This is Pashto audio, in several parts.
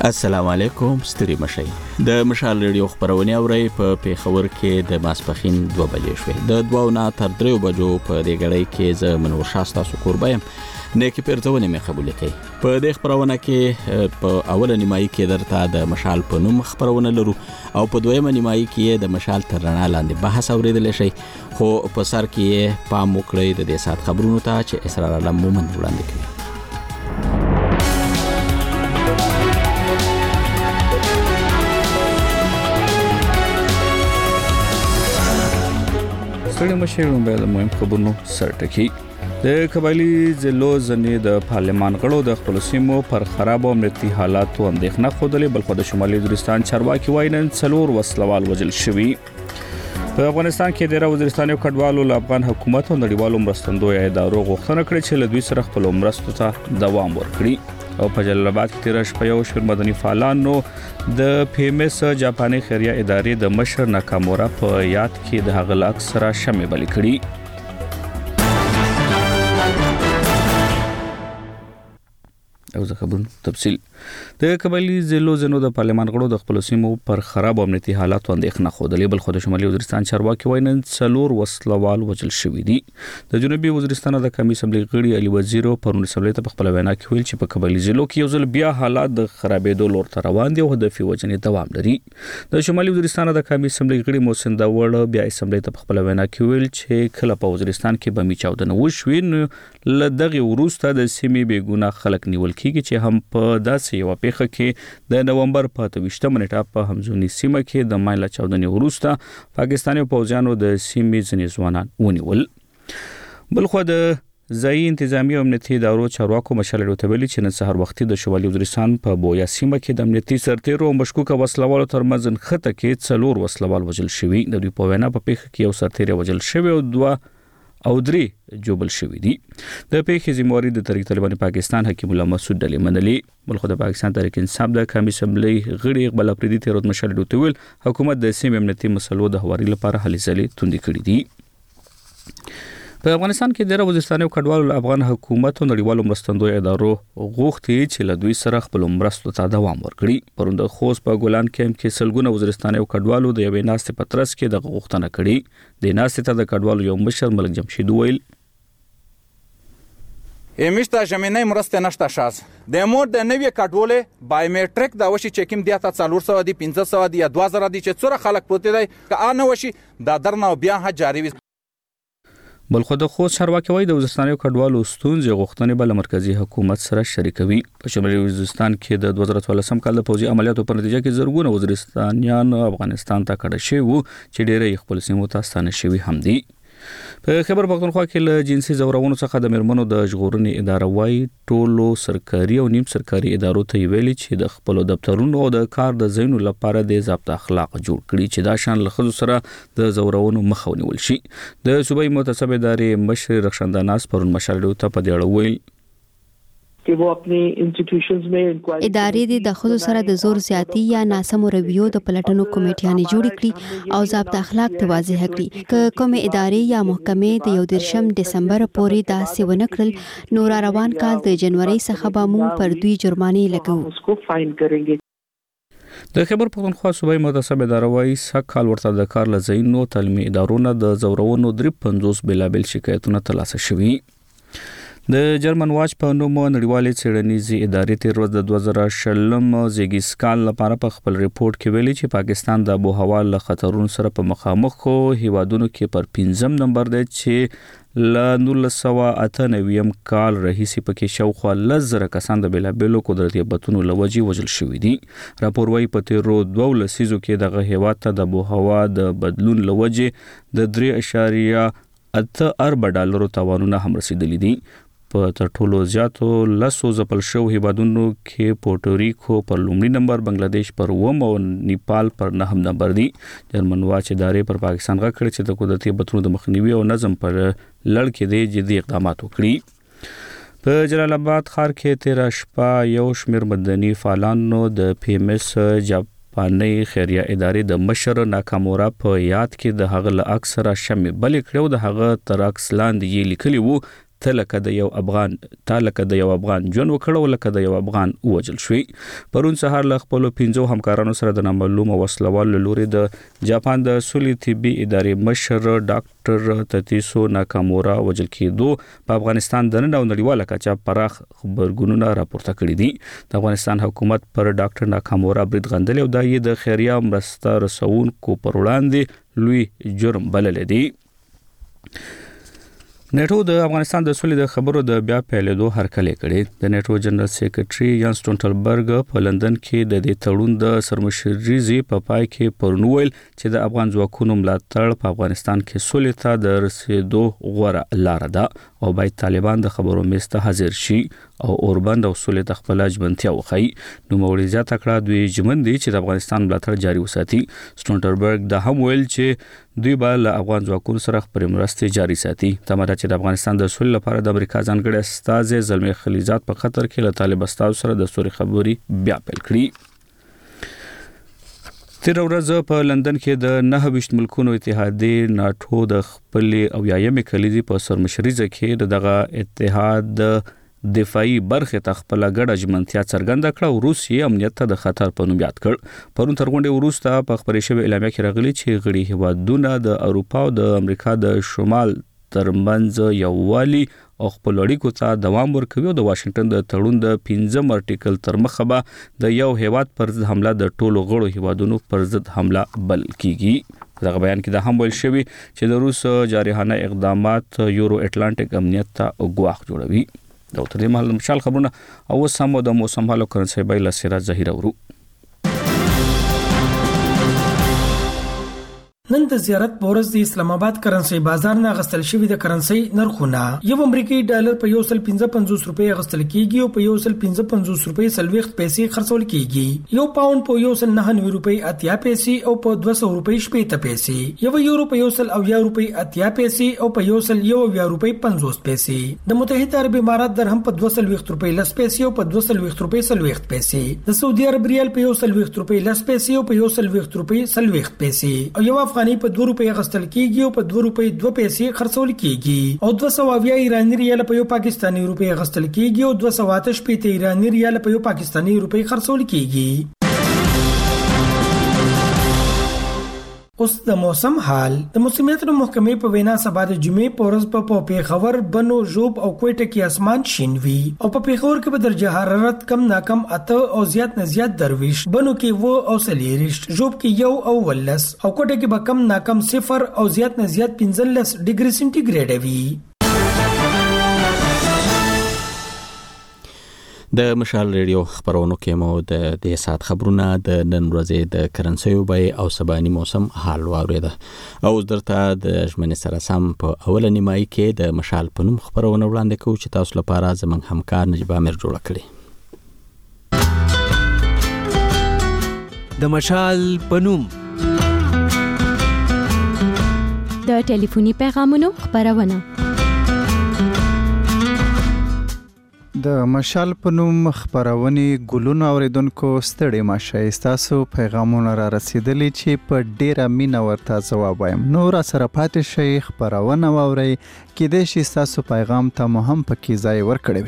السلام علیکم ستړي مشي د مشال ریډیو خبرونه اوري په پیښور کې د ماسپخین 2 بجې شوې د 2 نه تر 3 بجو په دې غړې کې ز منور شاستا سکوربایم نیکی پرځونه مې قبول کړي په دې خبرونه کې په اوله نیمایي کې درته د مشال په نوم خبرونه لرو او په دویمه نیمایي کې د مشال تر رڼا لاندې بحث اوریدل شي خو په سر کې پام وکړئ د دې سات خبرونو ته چې اسرار علم مومن وړاندې کوي. ستړي مشي د مهم خبرونو سرټکی د قبایلی ضلعو ځنې د پارلمان غړو د خپل سیمو پر خراب امنیتي حالاتو اندېښنه خوده بلخو د شمالي وزیرستان چارواکي وايي نن 4 وسلوال وژل شوي. په افغانستان کې د وزیرستان کډوالو له افغان حکومت او نړیوالو مرستندوی ادارو غوښتنه کړې چې له دوی سره خپل مرستو ته دوام ورکړي او په جلال آباد کې تیر شپه یو شمېر مدني فعالانو د پیمس جاپاني خیریه ادارې د مشر ناکامورا په یاد کې د هغه له اکثره شمې بلې کړي. او زه خبرون تفصیل د قبایلی ضلعو ځنو د پارلمان غړو د خپل سیمو پر خراب امنیتي حالاتو اندېښنه خوده بلخو د شمالي وزیرستان چارواکي وايي نن 4 وسلوال وژل شوي دي. د جنوبي وزیرستان د قومي اسمبلی غړي علي وزیر پرون اسمبلی ته خپل وینا کې ویل چې په قبایلی ضلعو کې یو ځل بیا حالات د خرابېدو لور ته روان دي او هدفي وجنې دوام لري. د شمالي وزیرستان د قومي اسمبلی غړي محسن داوړ بیا اسمبلی ته خپل وینا کې ویل چې کله په وزیرستان کې بمي چاودنه وشوي لدغه وروسته د سیمې بیګونه خلک نیول کیږي چې هم په داسې یو پیښه کې د نومبر په 28 منټه په همزونی سیمه کې د مایلا چاودنې وروسته پاکستاني پوځیانو د سیمې ځینې ځوانان ونیول. بلخو د ځایي انتظامی او امنیتي ادارو چارواکو مشال ویلي چې نن سهار وختي د شمالي وزیرستان په بویا سیمه کې د امنیتي سرتیرو او مشکوک وسلوالو ترمنځ خطه کې 4 وسلوال وژل شوي. د دوی په وینا په پیښه کې یو سرتیر وژل شوی او 2 او 3 جوبل شوی دي. د پیښې ذمہواری د تحریک طالبان پاکستان حکیم الله مسعود ډلې منلي. بلخو د پاکستان تحریک انصاف د قومي اسمبلی غړي اقبال افریدي تیرود مشال ویل حکومت د سیمې امنیتي مسلو د هواري لپاره هلې ځلې توندې کړې دي. په افغانستان کې د وزیرستان کډوالو افغان حکومت او نړیوالو مرستندوی ادارو غوښتي چې له دوی سره خپل مرستو ته دوام ورکړي. پرون د خوست په ګولان کې سلګونه وزیرستاني کډوالو د یوې ناستې پترس کې د غوښتنه کړې. د ناستې ته د کډوالو یو مشر ملک جمشید ویل امیشته زمینه مرسته نشته شاز د مور د نوې کډوله بایومټریک دا وشي چې کوم دیاته 400 دی 500 دی 2000 دی چې څوره خلک پروت دی که ان وشي دا درنه بیا ها جاری وي. بلخو د خوست چارواکي وايي د وزیرستاني کډوالو ستونزې غوښتنې بل مرکزی حکومت سره شریکوي. په شمالي وزیرستان کې د 2014 کال د پوځي عملیاتو په نتیجه کې زرګونه وزیرستانیان افغانستان ته کډه شوي وو چې ډېری خپل سیمو ته ستانه شوي هم دي. په خبر پښتونخوا کې له جنسي زورونو څخه د مرمنو د ژغورنې اداره وايي ټولو سرکاري او نیم سرکاري ادارو ته ویلي چې د خپل دفترونو او د کار د ځایونو لپاره د ضابطه اخلاق جوړ کړي چې دا شان له خزو سره د زورونو مخه ونیول شي. د صوبایي متعصب ادارې مشر رخشنداناس پرون مشال ته په دې اړه ویل कि वो अपनी इंस्टीट्यूशंस में इंक्वायरी ادارې د خود سره د زور زیاتی یا ناسم رویو د پلټنو کمیټیانې جوړ کړي او ضابطه اخلاق ته واضح کړي ک کوم ادارې یا محکمې د 1 دسمبر پورې دا سیونه کړل نور روان کال د جنوري څخه به مو پر دوی جرمانه لګو उसको फाइन करेंगे. د خبر پښتونخوا صوبایي متعصب اداره وايي سکهال ورته د کار لزینو تعلیمي ادارو نه د زورونو 53 بلابل شکایتونه ترلاسه شوي. د جرمن واچ په نوم نړیوالې څېړنیزې ادارې تیر ورځ د 2020 زیګیسکال لپاره په خپل ریپورت کې ویلي چې پاکستان د آب و هوا له خطرونو سره په مخامخ هیوادونو کې پر 5م نمبر دی چې ل 1998 کال راهیسې پکې شاوخوا 10,000 کسان د بلابلو قدرتي آفتونو له وجې وژل شوي دي. راپور وايي په تیرو 2 لسیزو کې دغه هیواد ته د آب و هوا د بدلون له وجې د 3.8 ارب ډالرو تاوانونه هم رسیدلي دي. په تر ټولو زیاتو 10 ځپل شو هیوادونو کې پورټوریکو پر لومړي نمبر، بنگلاديش پر 9 او نیپال پر 9 نمبر دي. جرمن واچ ادارې پر پاکستان غږ چې د قدرتي آفتونو د مخنیوي او نظم پر لړ کې د جدي اقدامات وکړي. په جلال آباد ښار کې تیر شپه یو شمېر مدني فعالانو د پیمس جاپاني خیریه ادارې د مشر ناکامورا په یاد کې د هغه له اکثره شمې بلې کړو د هغه تر عکس لاندې لیکلي وو تلکه د یو افغان ژوند وکړو لکه د یو افغان وجل شوی. پرون سهار له خپل 15 همکارانو سره د نامعلومه وسلوال لوري د جاپان د سولې طبي ادارې مشر ډاکټر تتیسو ناکامورا وجل کېدو په افغانستان د نن او نړیواله کچه پراخ خبرګونونه راپورته کړي دي. د افغانستان حکومت پر ډاکټر ناکامورا برید غندل او د خیریه مرسته رسونکو پر وړاندې لوی جرم بلل دي. نیټو د افغانستان د سولې د خبرو د بیا پیلېدو هرکلی کړي. د نیټو جنرال سیکریټري یان سټولټنبرګ په لندن کې د دې تړون د سرمشريزي په پای کې پرنویل چې د افغان ځواکونو ملاتړ په افغانستان کې سولې ته د رسیدو غوړه لار ده او باید طالبان د خبرو میز ته حاضر شي او اوربند او سولې ته خپل ژمنتیا وښيي. نو موري زیاته کړه دوی ژمن دي چې د افغانستان ملاتړ جاري وساتي. سټولټنبرګ د هم ویل چې دوی به له افغان ځواکونو سره خپل مرستې جاري ساتي. تمره چې د افغانستان د سولې لپاره د امریکا ځانګړي استازي زلمي خلیزات په خطر کې له طالب استازو سره د سوري خبري بیا پیل کړي. تیر ورځ په لندن کې د 29 ملکونو اتحادیه ناتو د خپل او یایم کلیدي په سرمشريزه کې دغه اتحاد دفاعي برخه ته خپل ګډه ژمنتیا څرګنده کړه او روسیې امنیت ته د خطر په نوم یاد کړ. پرون تر غونډې وروسته په خبري شوی اعلامیه کې راغلي چې غړي هیوادونه د اروپا او د امریکا د شمال ترمنځ یووالي او خپل اړیکو ته دوام ورکوي او د واشنگټن د تړون د 15 ارټیکل تر مخه به د یو هیواد پر ضد حمله د ټولو غړو هیوادونو پر ضد حمله بل کیږي. دغه بیان کې د هم ویل شوی چې د روس جارحانه اقدامات یورو اټلانټیک امنیت ته ګواښ جوړوي. دا تر دې مهال مشال خبرونه او سمو د موسم حالو کرنسي بایله سیرا ظهیر ورو. نن د زیارت پورز د اسلام آباد کرنسي بازار نه غستل شوی د کرنسي نرخونه یو امریکایي ډالر په 1.55 روپۍ غستل کیږي او په 1.55 روپۍ سلويخت پیسې خرڅول کیږي. یو پاوند په 1.99 روپۍ اتیا پیسې او په 200 روپۍ شپېته پیسې. یو یورو په 1.80 روپۍ اتیا پیسې او په 1.1 روپۍ 50 پیسې. د متحده عرب امارات درهم په 200 روپۍ لس پیسې او په 200 روپۍ سلويخت پیسې. د سعودي عرب ریال په 100 روپۍ لس پیسې او په 100 روپۍ سلويخت پیسې. او یو افغاني په 2 روپۍ غستل کیږي او په 2 روپۍ 2 پیسې خرڅول کیږي. او 200 ایرانی ریال په یو پاکستانی روپۍ غستل کیږي او 280 ایرانی ریال په یو پاکستانی روپۍ خرڅول کیږي. اوس د موسم حال. د موسمیات محکمې په وینا سبا د جمعې په ورځ په پیښور، بنو، ژوب او کوټه کې اسمان شین وي او په پیښور کې به درجه حرارت کم ناکم 8 او زیات نه زیات درويش، بنو کې 2 او 40، ژوب کې 1 او 10 او کوټه کې به کم ناکم 0 او زیات نه زیات 15 ډیګري سنټیګریډ وي. د مشال ریډیو خبرونو کې مو د دې سات خبرونه د نن ورځې د کرنسي بیه او سباني موسم حال واوریده. او درته د ژمنې سره سم په اوله نیمایي کې د مشال په نوم خبرونه وړاندې کوو چې تاسو لپاره زموږ همکار نجيب امیر جوړ کړی. د مشال په نوم د ټلیفوني پیغامونو خبرونه. د مشال په نوم خبرونې ګلونو اوریدونکو ستړي مشه تاسو پیغامونه را رسیدلی چې په ډیره مینه ورته ځواب وایم. نو را سره پاتې شي خبرونه واوري کېدای شي تاسو پیغام ته مهم پکې ځای ورکړئ.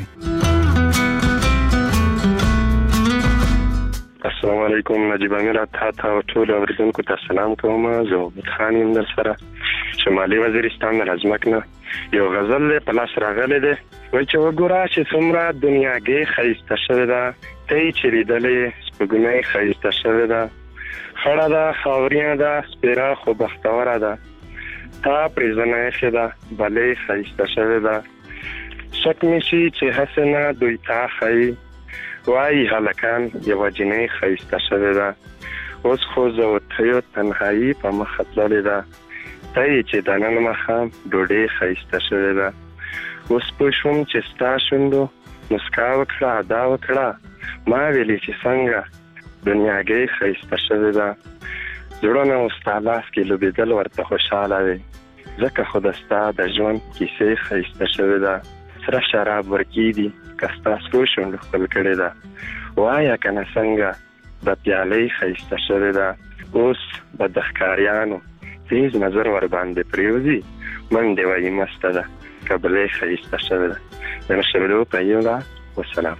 السلام علیکم. نجیب امیر ته ټول اوریدونکو ته سلام کوم. زه محمد خان یم در سره شمالي وزیرستان راځمکنه. یو غزل په لاس راغلی دی وای چې وګوره چې څومره دنیاګي خیسته شوې ده، ته یې چې لیدلې سپوږمۍ خیسته شوې ده، خړه ده خاورینه ده سپیره خو بختوره ده، تا پرې زنه ایښې ده بلې خیسته شوې ده، شک مې شي چې هسې نه دوی تا ښایي وایي هلکان یوه جنۍ خیسته شوې ده، اوس خو زه و تیو تنهایي په مخه تللې ده، ته یې چې د نن ماښام ډوډۍ ښایسته شوې ده، اوس پوه شوم چې ستا شونډو مسکا وکړه ادا وکړه ما ویلې چې څنګه دنیاګۍ ښایسته شوې ده، زړونه اوس ستا لاس کې لوبېدل ورته خوشحاله وي، ځکه خو د ستا د ژوند کیسې ښایسته شوې ده، سره شراب ورکېږي که ستا سرو شونډو ښکل کړې ده، وایه که نه څنګه د پیالۍ ښایسته شوې ده، اوس به د ښکاریانو تیز نظر ور باندې پریوزي منډې وایي مسته ده، قبلې ښایسته شوې ده. د شبلو طیبه والسلام.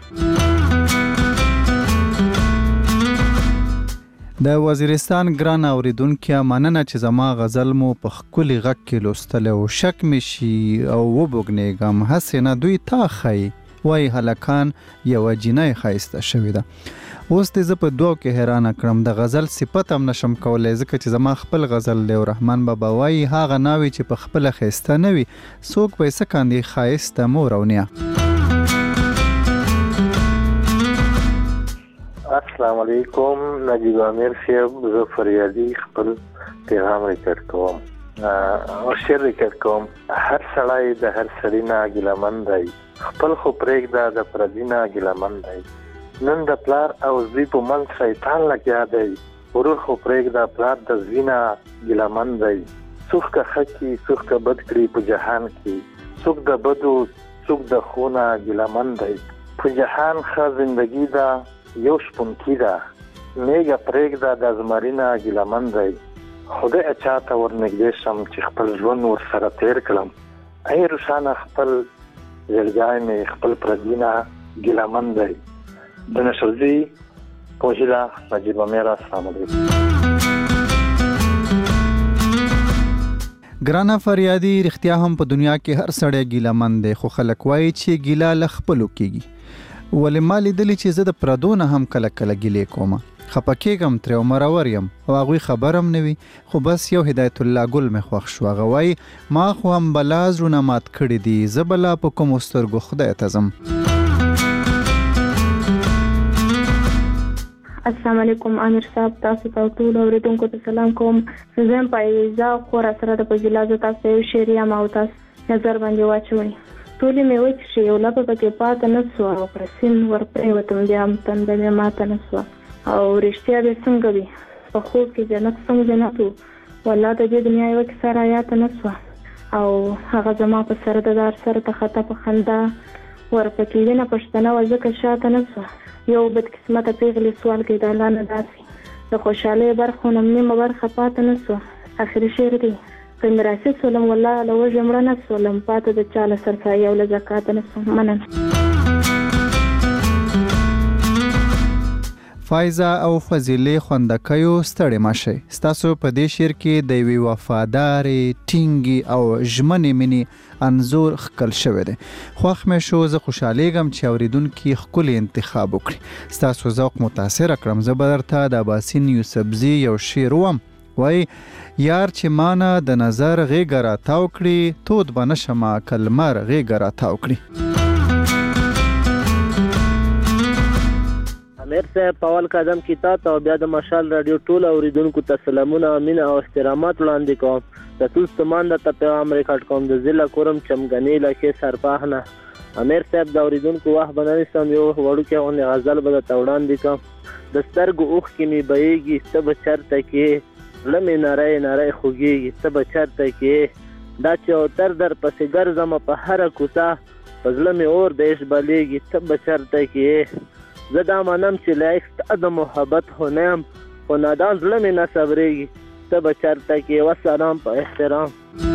د وزیرستان ګران اوریدونکو مننه چې زما غزل مو په خولي غږ کې لوستل او شک می شي او وبګنېګم حسنه دوی تا خي وای هلکان یو جنای خایسته شوې ده. اوس دې زه په دوه کې حیران کړم د غزل صفت هم نشم کولای ځکه چې زما خپل غزل له رحمان بابا وای هغه ناوي چې په خپل خیسته نه وي څوک پیسې کاندي خایسته مورونیا. السلام علیکم نجیب امیر صاحب زه فریادي خپل پیغام ریکارډ کوم او شعر ریکارډ کوم. هر سړی د هر سړی نه ګیلمن دی خپل خو پرېږده د پردي نه ګیلمن دی. نن د پلار او زوی په منځ شیطان لګیا دی ورور خو پرېږده پلار د زوی نه ګیلمن دی. څوک که ښه کړي څوک که بد کړي په جهان کې څوک د بدو څوک د ښو نه ګیلمن دی. په جهان ښه زندګي ده یو شپونکي ده میږه پرېږده د زمرینه ګیلمن دی. خدای چاته ورنږدې شم چې خپل ژوند ورسره تیر کړم. ای روښانه خپل زړګی مې خپل پردي نه ګیلمن دی. د نشرځي پوهیلا نجیب امیر السلام علیکم. ګرانه فریادي رښتیا هم په دنیا کې هر سړی ګیلمن دی خو خلک وایي چې ګیله له خپلو کېږي. ولې ما لیدلي چې زه د پردو نه هم کله کله ګیلې کوم خپه کېږم ترې او مرور یم او هغوی خبر هم نه وي خو بس یو هدایت الله ګل مې خوښ شو. هغه وایي ما خو هم بلا زړونه مات کړي دي زه بلا په کومو سترګو خدای ته ځم. السلام علیکم امیر صاحب تاسو ته ټول اوریدونکو ته سلام کوم. زه هم پایزه خور سره د پجلازو تاسو یو شعر یم او تاسو نظر باندې واچوي. ټولې مې وچې یو لپه پکې پاته نه سوه او پر سیند ورپرېوتم بیا هم تنده مې ماته نه سوه او رښتیا به څنګه وي په خوب کې جنت څنګه جنت و والله د دې دنیا یوه کیسه رایاده نه سوه او هغه زما په سر د دار سره ته خطه په خندا ورپکې وینه پښتنه وه ځکه شاته نه سوه. یو بدقسمته پیغلې سوال کوي د الله نه داسې د خوشحالۍ برخو نه نیمه برخه پاته نه سوه. اخري شعر دی که مې راسي سولم والله له وږې مړه نه سولم پاته د چا له سرسایې او له زکاته نه سوم. مننه. فایزه او فضیلې خوندکیو ستړې مشئ. ستاسو په دې شعر کې د یوې وفادارې ټینګې او ژمنې مینې انځور ښکل شوی دی. خوښ مې شو زه خوشحالیږم چې اوریدونکي ښکلی انتخاب وکړي. ستاسو ذوق متاثره کړم. زه به درته د اباسین یوسفزي یو شعر وم وای یار چې مانه د نظر غېږه راتاو کړي تود به نشمه که لمر غېږه راتاو کړي. امیر صاحب په اول قدم کې تا ته او بیا د مشال راډیو ټول اوریدونکو ته سلامونه مینه او احترامات وړاندې کوم. د ټول ستمان درته پیغام ریکارډ کوم د ضلع کورم چمګنې لکې سرپاهنه. امیر صاحب د اوریدونکو وخت به نه نیسم یو وړوکی غوندې غزل به درته وړاندې کوم. د سترګو اوښکې مې بهیږي ته به چېرته کې زړه مې نری نری خوږېږي ته به چېرته کې دا چې اوتر در پسې ګرځمه په هره کوڅه په زړه مې اور د عشق بلیږي ته به چېرته کې زه دا منم چې لایق ستا د محبت خو نه یم خو نادان زړه مې نه صبرېږي ته به چېرته کې وسلام په احترام.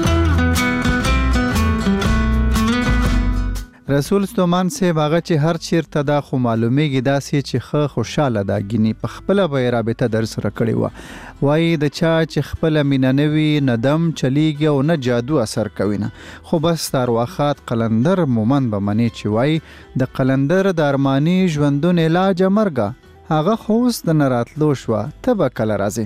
رسول ستومان صاحب هغه چې هر چیرته دا خو معلومیږي داسې چې ښه خوشاله ده ګینې په خپله به یې رابطه در سره کړې وه. وایي د چا چې خپله مینه نه وي نه دم چلیږي او نه جادو اثر کوي نه خو بس د ارواښاد قلندر مومند به منې چې وایي د قلندر د ارماني ژوندون علاجه مرګه هغه خو اوس د نه راتلو شوه ته به کله راځې.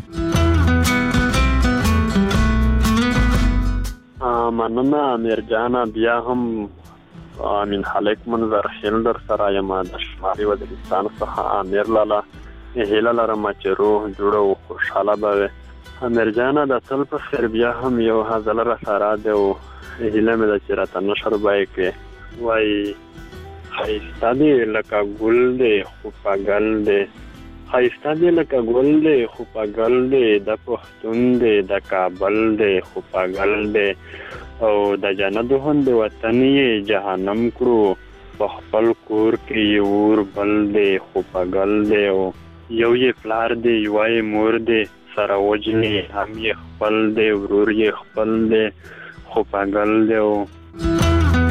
مننه امیر جانه بیا هم امین خالق منظر خیل در سره یم د شمالي وزیرستان څخه. امیر لاله هیله لرم چې روح جوړه او خوشحاله به وي. امیر جانه د تل په خیر بیا هم یو غزل را سره دی او هیله مې ده چې راته نشر به یې کړې. وایي ښایسته دی لکه ګل دی خو پګل دی ښایسته دی لکه ګل دی خو پګل دی د پښتون دی د کابل دی خو پګل دی او د جنت هند وطن یې جهنم کړو په خپل کور کې یې اور بل دی خو پګل دی او یو یې پلار دی یوه یې مور دی سره وجنې هم یې خپل دی ورور یې خپل دی خو پګل دی او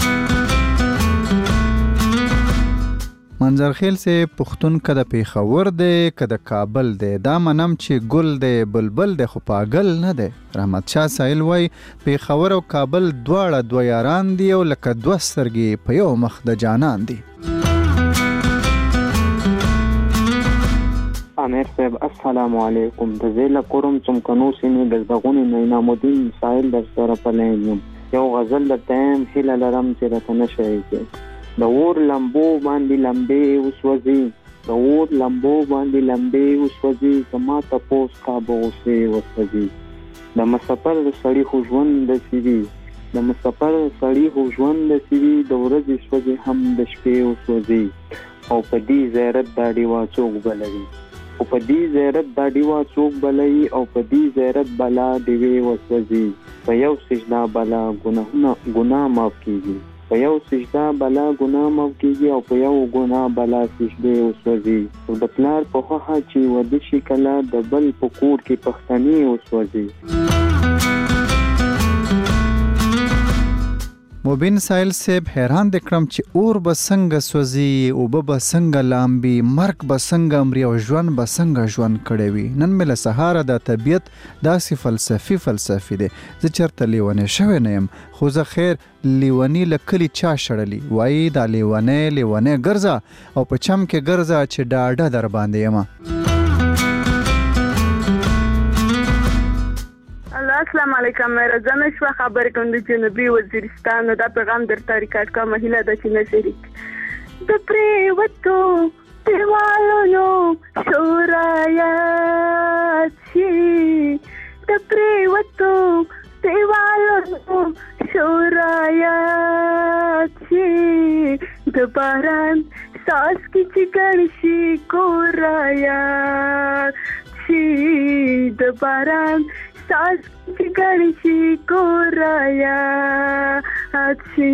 منظرخیل سے پښتون کده پیښور دی کده کابل دی دا منم چې ګل دی بلبل دی خو پاگل نه دی. رحمت شاه سایل وای پیښور او کابل دواړه دوه یاران دي او لکه دوه سترګې په یو مخ د جانان دي. امیر صاحب السلام علیکم. د زیله کورم چمکنو سینې د زغونی نینام الدین سایل در سره پلیم یو غزل د تیم هله لرم چې راته نشي کې د اور لمبو باندې لمبې وسوځي د اور لمبو باندې لمبې وسوځي زما تپوس کا بوسه وسوځي د مسافر سړی خو ژوند د سیوی د مسافر سړی خو ژوند د سیوی د ورځې سوځي هم د شپې وسوځي او په دې زیارت باندې واچوک بلوي او په دې زیارت باندې واچوک بلوي او په دې زیارت بلا دی وسوځي په یو سجدا بلا ګناه معاف کیږي په یو سجدا بلا ګناه معاف کیږي او په یو ګناه بلا سجده وسوځي او د پلار په خوخه چې ود شي کلا د بل په کور کې پښتني وسوځي. مبین سایل صاحب حیران د کړم چې اور به څنګه سوځي او به څنګه لامبي مرګ به څنګه امري او ژوند به څنګه ژوند کړی وي. نن مې له سهاره د طبیعت داسې فلسفي دی زه چېرته لیونی شوی نه یم خو زه خیر لیونی له کلي چا شړلی وایي دا لیونی ګرځه او په چم کې ګرځه چې ډاډه در باندې یمه. السلام علیکم. رضا شو خبر کوم د جنوبي وزیرستان دا پیغام درته ریکارډ کوم هیله د چې شریک د پریوتو دیوالونو شورایا چی د پریوتو دیوالونو شورایا چی د باران ساس کی چګړ شي کورایا چی د باران ساس کی گرشی کورایا اچھی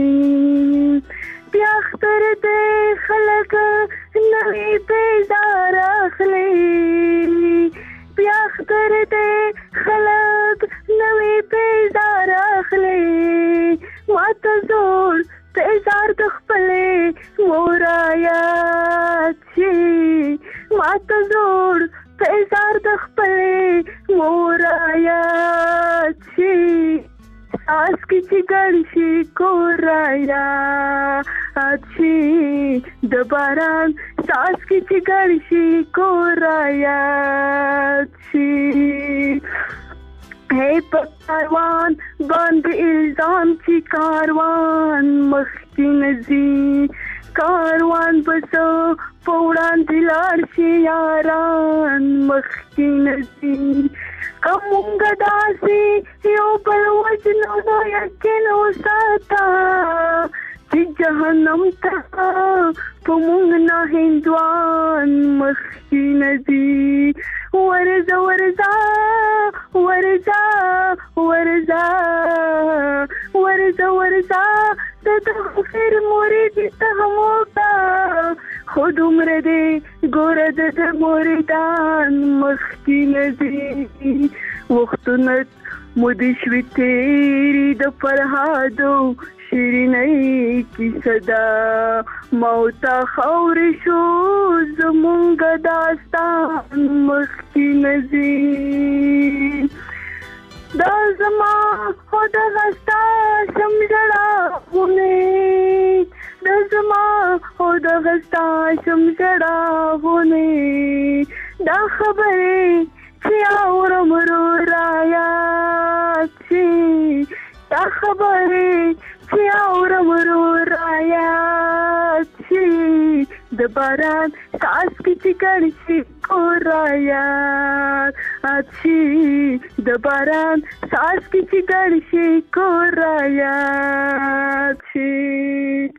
بیاختر دے خلق نوی بیزار اخلی بیاختر دے خلق نوی بیزار اخلی مات زور بیزار دخپلے مورایا اچھی مات زور بیزار دخپلے مورایا چی ساس کی چگڑ شی کورایا اچھی د باران ساس کی چگڑ شی کورایا چی ہے پکاروان باندھ الزام چی کاروان مختی نزی کاروان بسو پوڑان دلار شی یاران مختی نزی کمونگا داسی یو بل وجنو نو یکنو ساتا چی جہنم تا پمونگ نا ہندوان مختی نزی ورزا ورزا ورزا ورزا ورزا ورزا تغفر مرید تهموکا خود عمر دے گورد د موریدان مختی نزی وختنت مدشوی تیری د فرهادو شیرینی کی صدا موتا خور شو زمونگ داستان مختی نزی دا زما خود غستا شمجڑا ہونے دا زما خود غستا شمجڑا ہونے دا خبریں چیا ورم رو رایا چی دا خبریں چیا ورم رو رایا چی د باران ساس کی چکڑ شی کورایا اچھی د باران ساس کی چکڑ شی کورایا اچھی.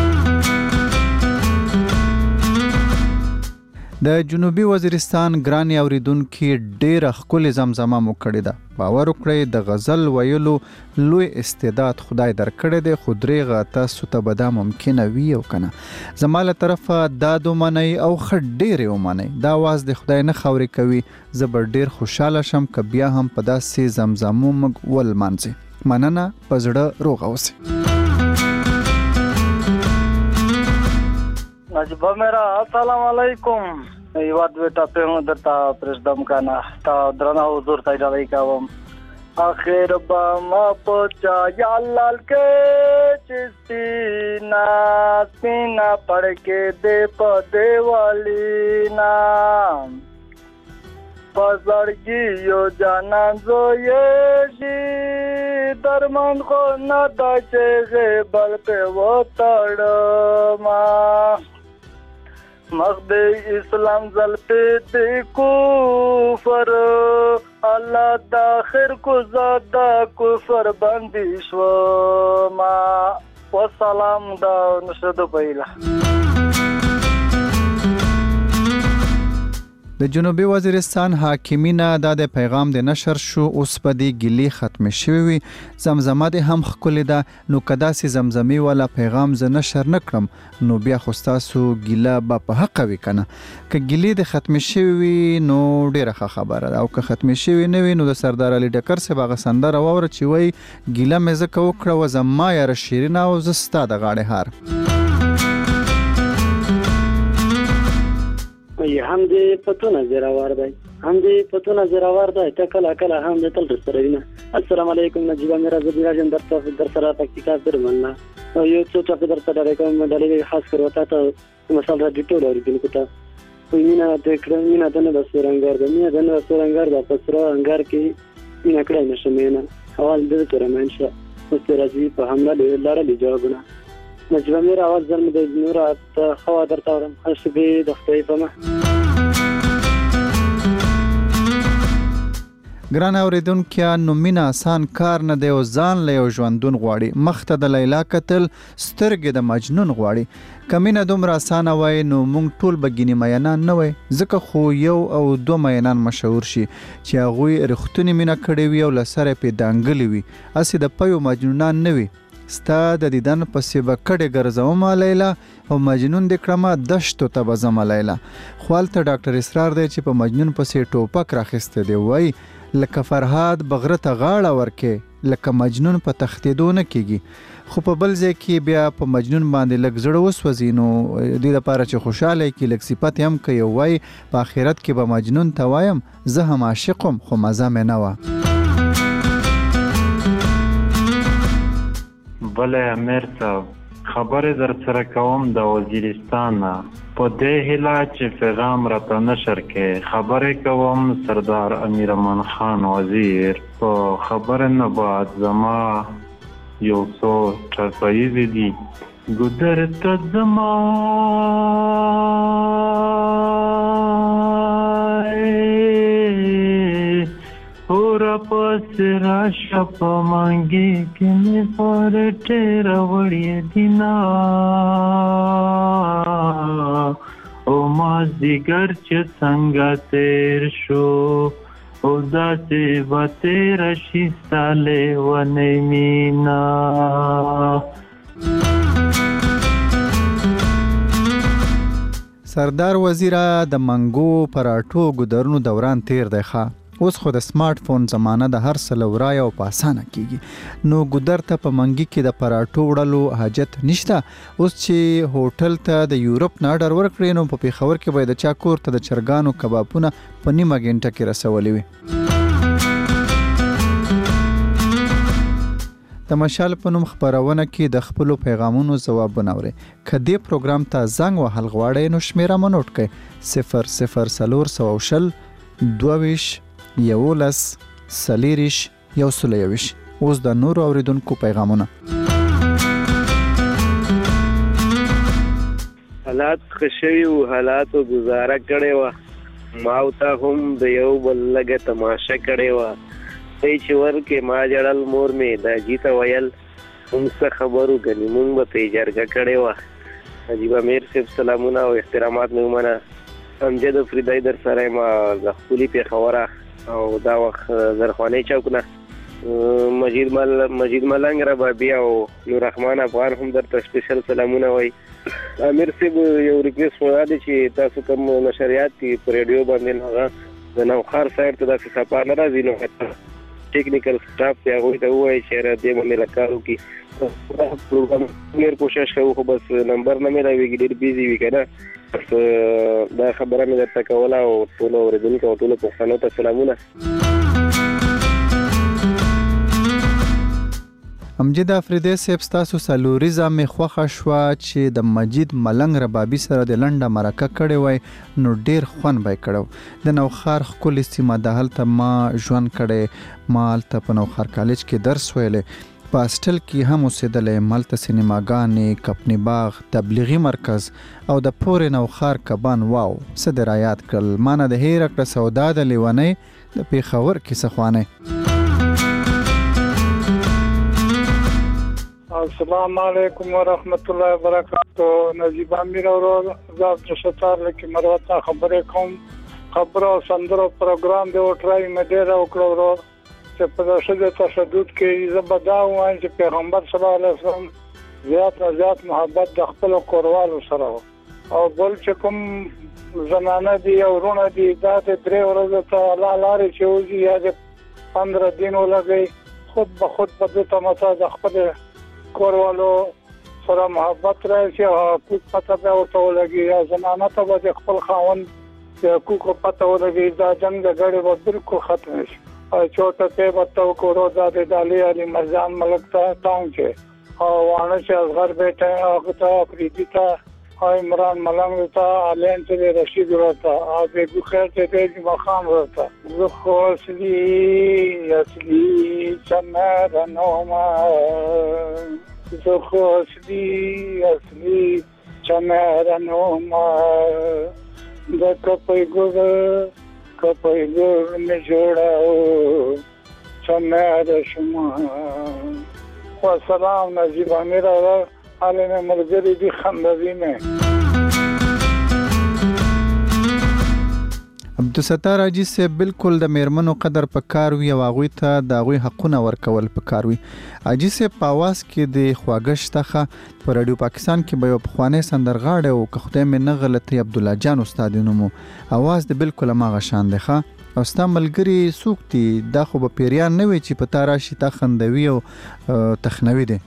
د جنوبي وزیرستان ګراني اوریدونکو ډېر خپل زمزمه مو کړی دا باور وکړئ د غزل ویلو لوی استعداد خدای درکړی دی خو درېغه تاسو ته به دا ممکنه وي او کنه زماله طرفه دا دومنی او خډ ډېر ومني دا واز د خدای نه خوري کوي زبر ډېر خوشاله شم ک بیا هم په داسې زمزمو مګ ول مانځي مننه پزړه روغ اوسه. نجیبا میرا السلام علیکم ایواد بیٹا پیغمبر درتا پرشدم کانا تا درنا حضور تا ډالۍ کوم اخر با ما پچا یا لال کے چسینا سینا پڑھ کے دے پدے والی نام پزړګي یو جانان زویشي درمان خو نه دا چې غبل په وټړما مخد اسلام زل په دې کفر الله د اخر کو زاده کفر باندې شو ما والسلام دا نشد پهلا د جنوبي وزیرستان حاکمینا د پیغام د نشر شو اوس په دې ګلی ختم شوی زمزمه د هم خولې ده نو کدا سي زمزمي ولا پیغام ز نشر نکړم نو بیا خوستاسو ګیلا په حق وی کنه ک ګلی د ختم شوی نو ډیره خبره ده او که ختم شوی نه وي نو د سردار علي ډکر سه باغ سندره وره چې وای ګیلا مې زکه وکړه و زما یا شیرین او زستا د غاړه هار هم دې پتونه زراور دی هم دې پتونه زراور دی ته کله کله هم دې تل سره وینه السلام علیکم نجیبا میرا زبیرا جن در سره پکتیکا درمنه یو څه ټاپ در سره کوم دلیل خاص کړو ته مثلا د ټیټو لري بلکې ته وینا د کړمینا د نه سورنګار د نه د سورنګار د پسره انګار کې نه کړای نشه مینه حوال دې تر منشه مسترازي په حمله لاره جوابونه نجیبا میرا आवाज زرم د نورات خوا درته ورم حسبي د خپل په ګران اوریدونکو نو مینا آسان کار نه دی او ځان له ژوندون غواړي مخته د لیلا قتل سترګې د مجنون غواړي کمینه دومره آسان وای نو مونږ ټول بګینی میانان نه وای ځکه خو یو او دو میانان مشهور شي چې هغه رختونی مینا کړي وي او لسره په دانګلی وي اسی د پيو مجنونان نه وي ستا د دیدن پسې بکړې ګرځوم لیلا او مجنون د کړما دشتو ته بزم لیلا خپل ته ډاکټر اسرار دی چې په مجنون پسې ټوپک راخسته دی وای لکه فرهاد بغره ته غاړه ورکه لکه مجنون په تختیدو نه کیږي خو په بل ځای کې بیا په مجنون باندې لګ زړه وسوځي نو د دې لپاره چې خوشاله کی لګ صفات هم کوي وای په آخرت کې به مجنون توایم زه هم عاشقم خو مزه مې نه و بله امیر صاحب خبر در سره کوم د وزیرستان په دې هلا چې پیغام راته نشر کې خبره کوم سردار امیر امان خان وزیر په خبره نه بعد زما یو څو چرپایي دي ګدر ته زما اورا پس راشا پا مانگی کنی پار تیرا وڑی دینا او مازدیگر چه سنگا تیر شو او دا سی با تیرا شیستاله و نیمینا سردار وزیره د منګو پراټو ګدرونو دوران تیر دی ښه اوس خو د سمارټ فون زمانہ د هر څه لورای او په اسانه کیږي نو ګدر ته په منګي کې د پراټو وړلو حاجت نشته اوس چې هوټل ته د یورپ نه ډر ورکړي نو په پیښور کې به د چا کور ته د چرګانو کبابونه په نیمه غنټه کې رسولې وي د مشال په نوم خبرونه کې د خپل پیغامونو ځوابونه اوري کدی پروګرام ته زنګ وهل غواړئ نو شمیره مو نوٹ کړئ 00 22 یولس سلیریش یو سلیویش اوس د نور اوریدونکو پیغامونه حالات خشوي او حالات گزاره کړي و ما او ته هم د یو بل لګه تماشا کړي و چې ورکه ما جړل مور می د جیته ویل هم څه خبرو غني مونږ به تجربه کړي و عجیب امیر صاحب سلامونه او احترامات مې ومنه امجد فریدای در سره ما د خپلې په خوره او دا وخت زرخوانی چوک نه مجید ملنګ ربابی او نور رحمان افغان هم درته سپیشل سلامونه وای امیر صاحب یو ریکویسټ وړاندې چې تاسو کوم نشریات په ریډیو باندې هغه د نوخار سایت ته د صفه نه راځي نو ټیکنیکل سټاف ته هغه ته وایي چې را دې باندې لکارو کې پروګرام ډیر کوشش کوو خو بس نمبر نه ملایوي ډیر بیزی وی کنه بس دا خبره مې درته کوله او ټول اوریدونکو او ټول پښتنو ته سلامونه. امجد افریدی صاحب تاسو سلوریزه مې خوښه شوه چې د مجید ملنګ ربابي سره د لنډه مرکه کړې وای نو ډیر خوند به کړو. د نوخار ښکلې سیمه د هلته ما ژوند کړی، ما هلته په نوخار کالج کې درس ویلی، په هاسټل کې هم اوسېدلی، ملته سینماګانې، کپنی باغ، تبلیغي مرکز او د پورې نوخار کبان. واو څه دې رایاد کړل. ما نه د هیره کړه سودا د لیونۍ د پېښور کیسه خوانۍ. السلام علیکم ورحمت الله وبرکاتہ. نجیب امیر اورو زاب شتار لکه مروته خبرې کوم. خبرو سندرو پروګرام دی او ټرای مې ډیر وکړو ورو چې په داسې تشدد کې زبدا وایم چې پیغمبر صلی الله علیه وسلم زیات محبت د خپل کوروالو سره او بل چې کوم زنانه دی او ورونه دی دا د 3 ورځې ته الله لارې چې وځي یا د 15 دین ولګي خود به خود په دې تماته د خپل کوروالو سره محبت راشي او حقوق پته به ورته ولګي یا زنانه ته به خپل خاوند حقوق پته ولګي دا جنگ غړي به بالکل ختم شي. چوټه ته وتاو کورو د دالي علي مرزان ملک ته تاون چې او وانه چې اصغر بیٹه هغه ته افریدی ته او عمران ملنګ ته علین ته رشید ورته او به خیر ته دې مقام ورته زه خو اصلي چمرانو ما زه خو اصلي چمرانو ما د کپي ګور کپي ګور نه جوړاو چمر شما والسلام نجیب امیر حالې ملګری دي خندوي نه. عبدالستار حاجی سے بالکل د میرمنو قدر پکار وي او هغوی ته د هغوی حقونه ورکول پکار وي. حاجی سے په اواز کې د خواږه شته. په رادیو پاکستان کې به یو پخوانی سندرغاړی او که خدای مې نه غلطي عبدالله جان استاد نومو اواز د بالکل هماغه شان دی ښه. او ستا ملګري څوک دي؟ دا خو به پیریان نه وي چې په تا راشي تا خندوي او تخنوي دی.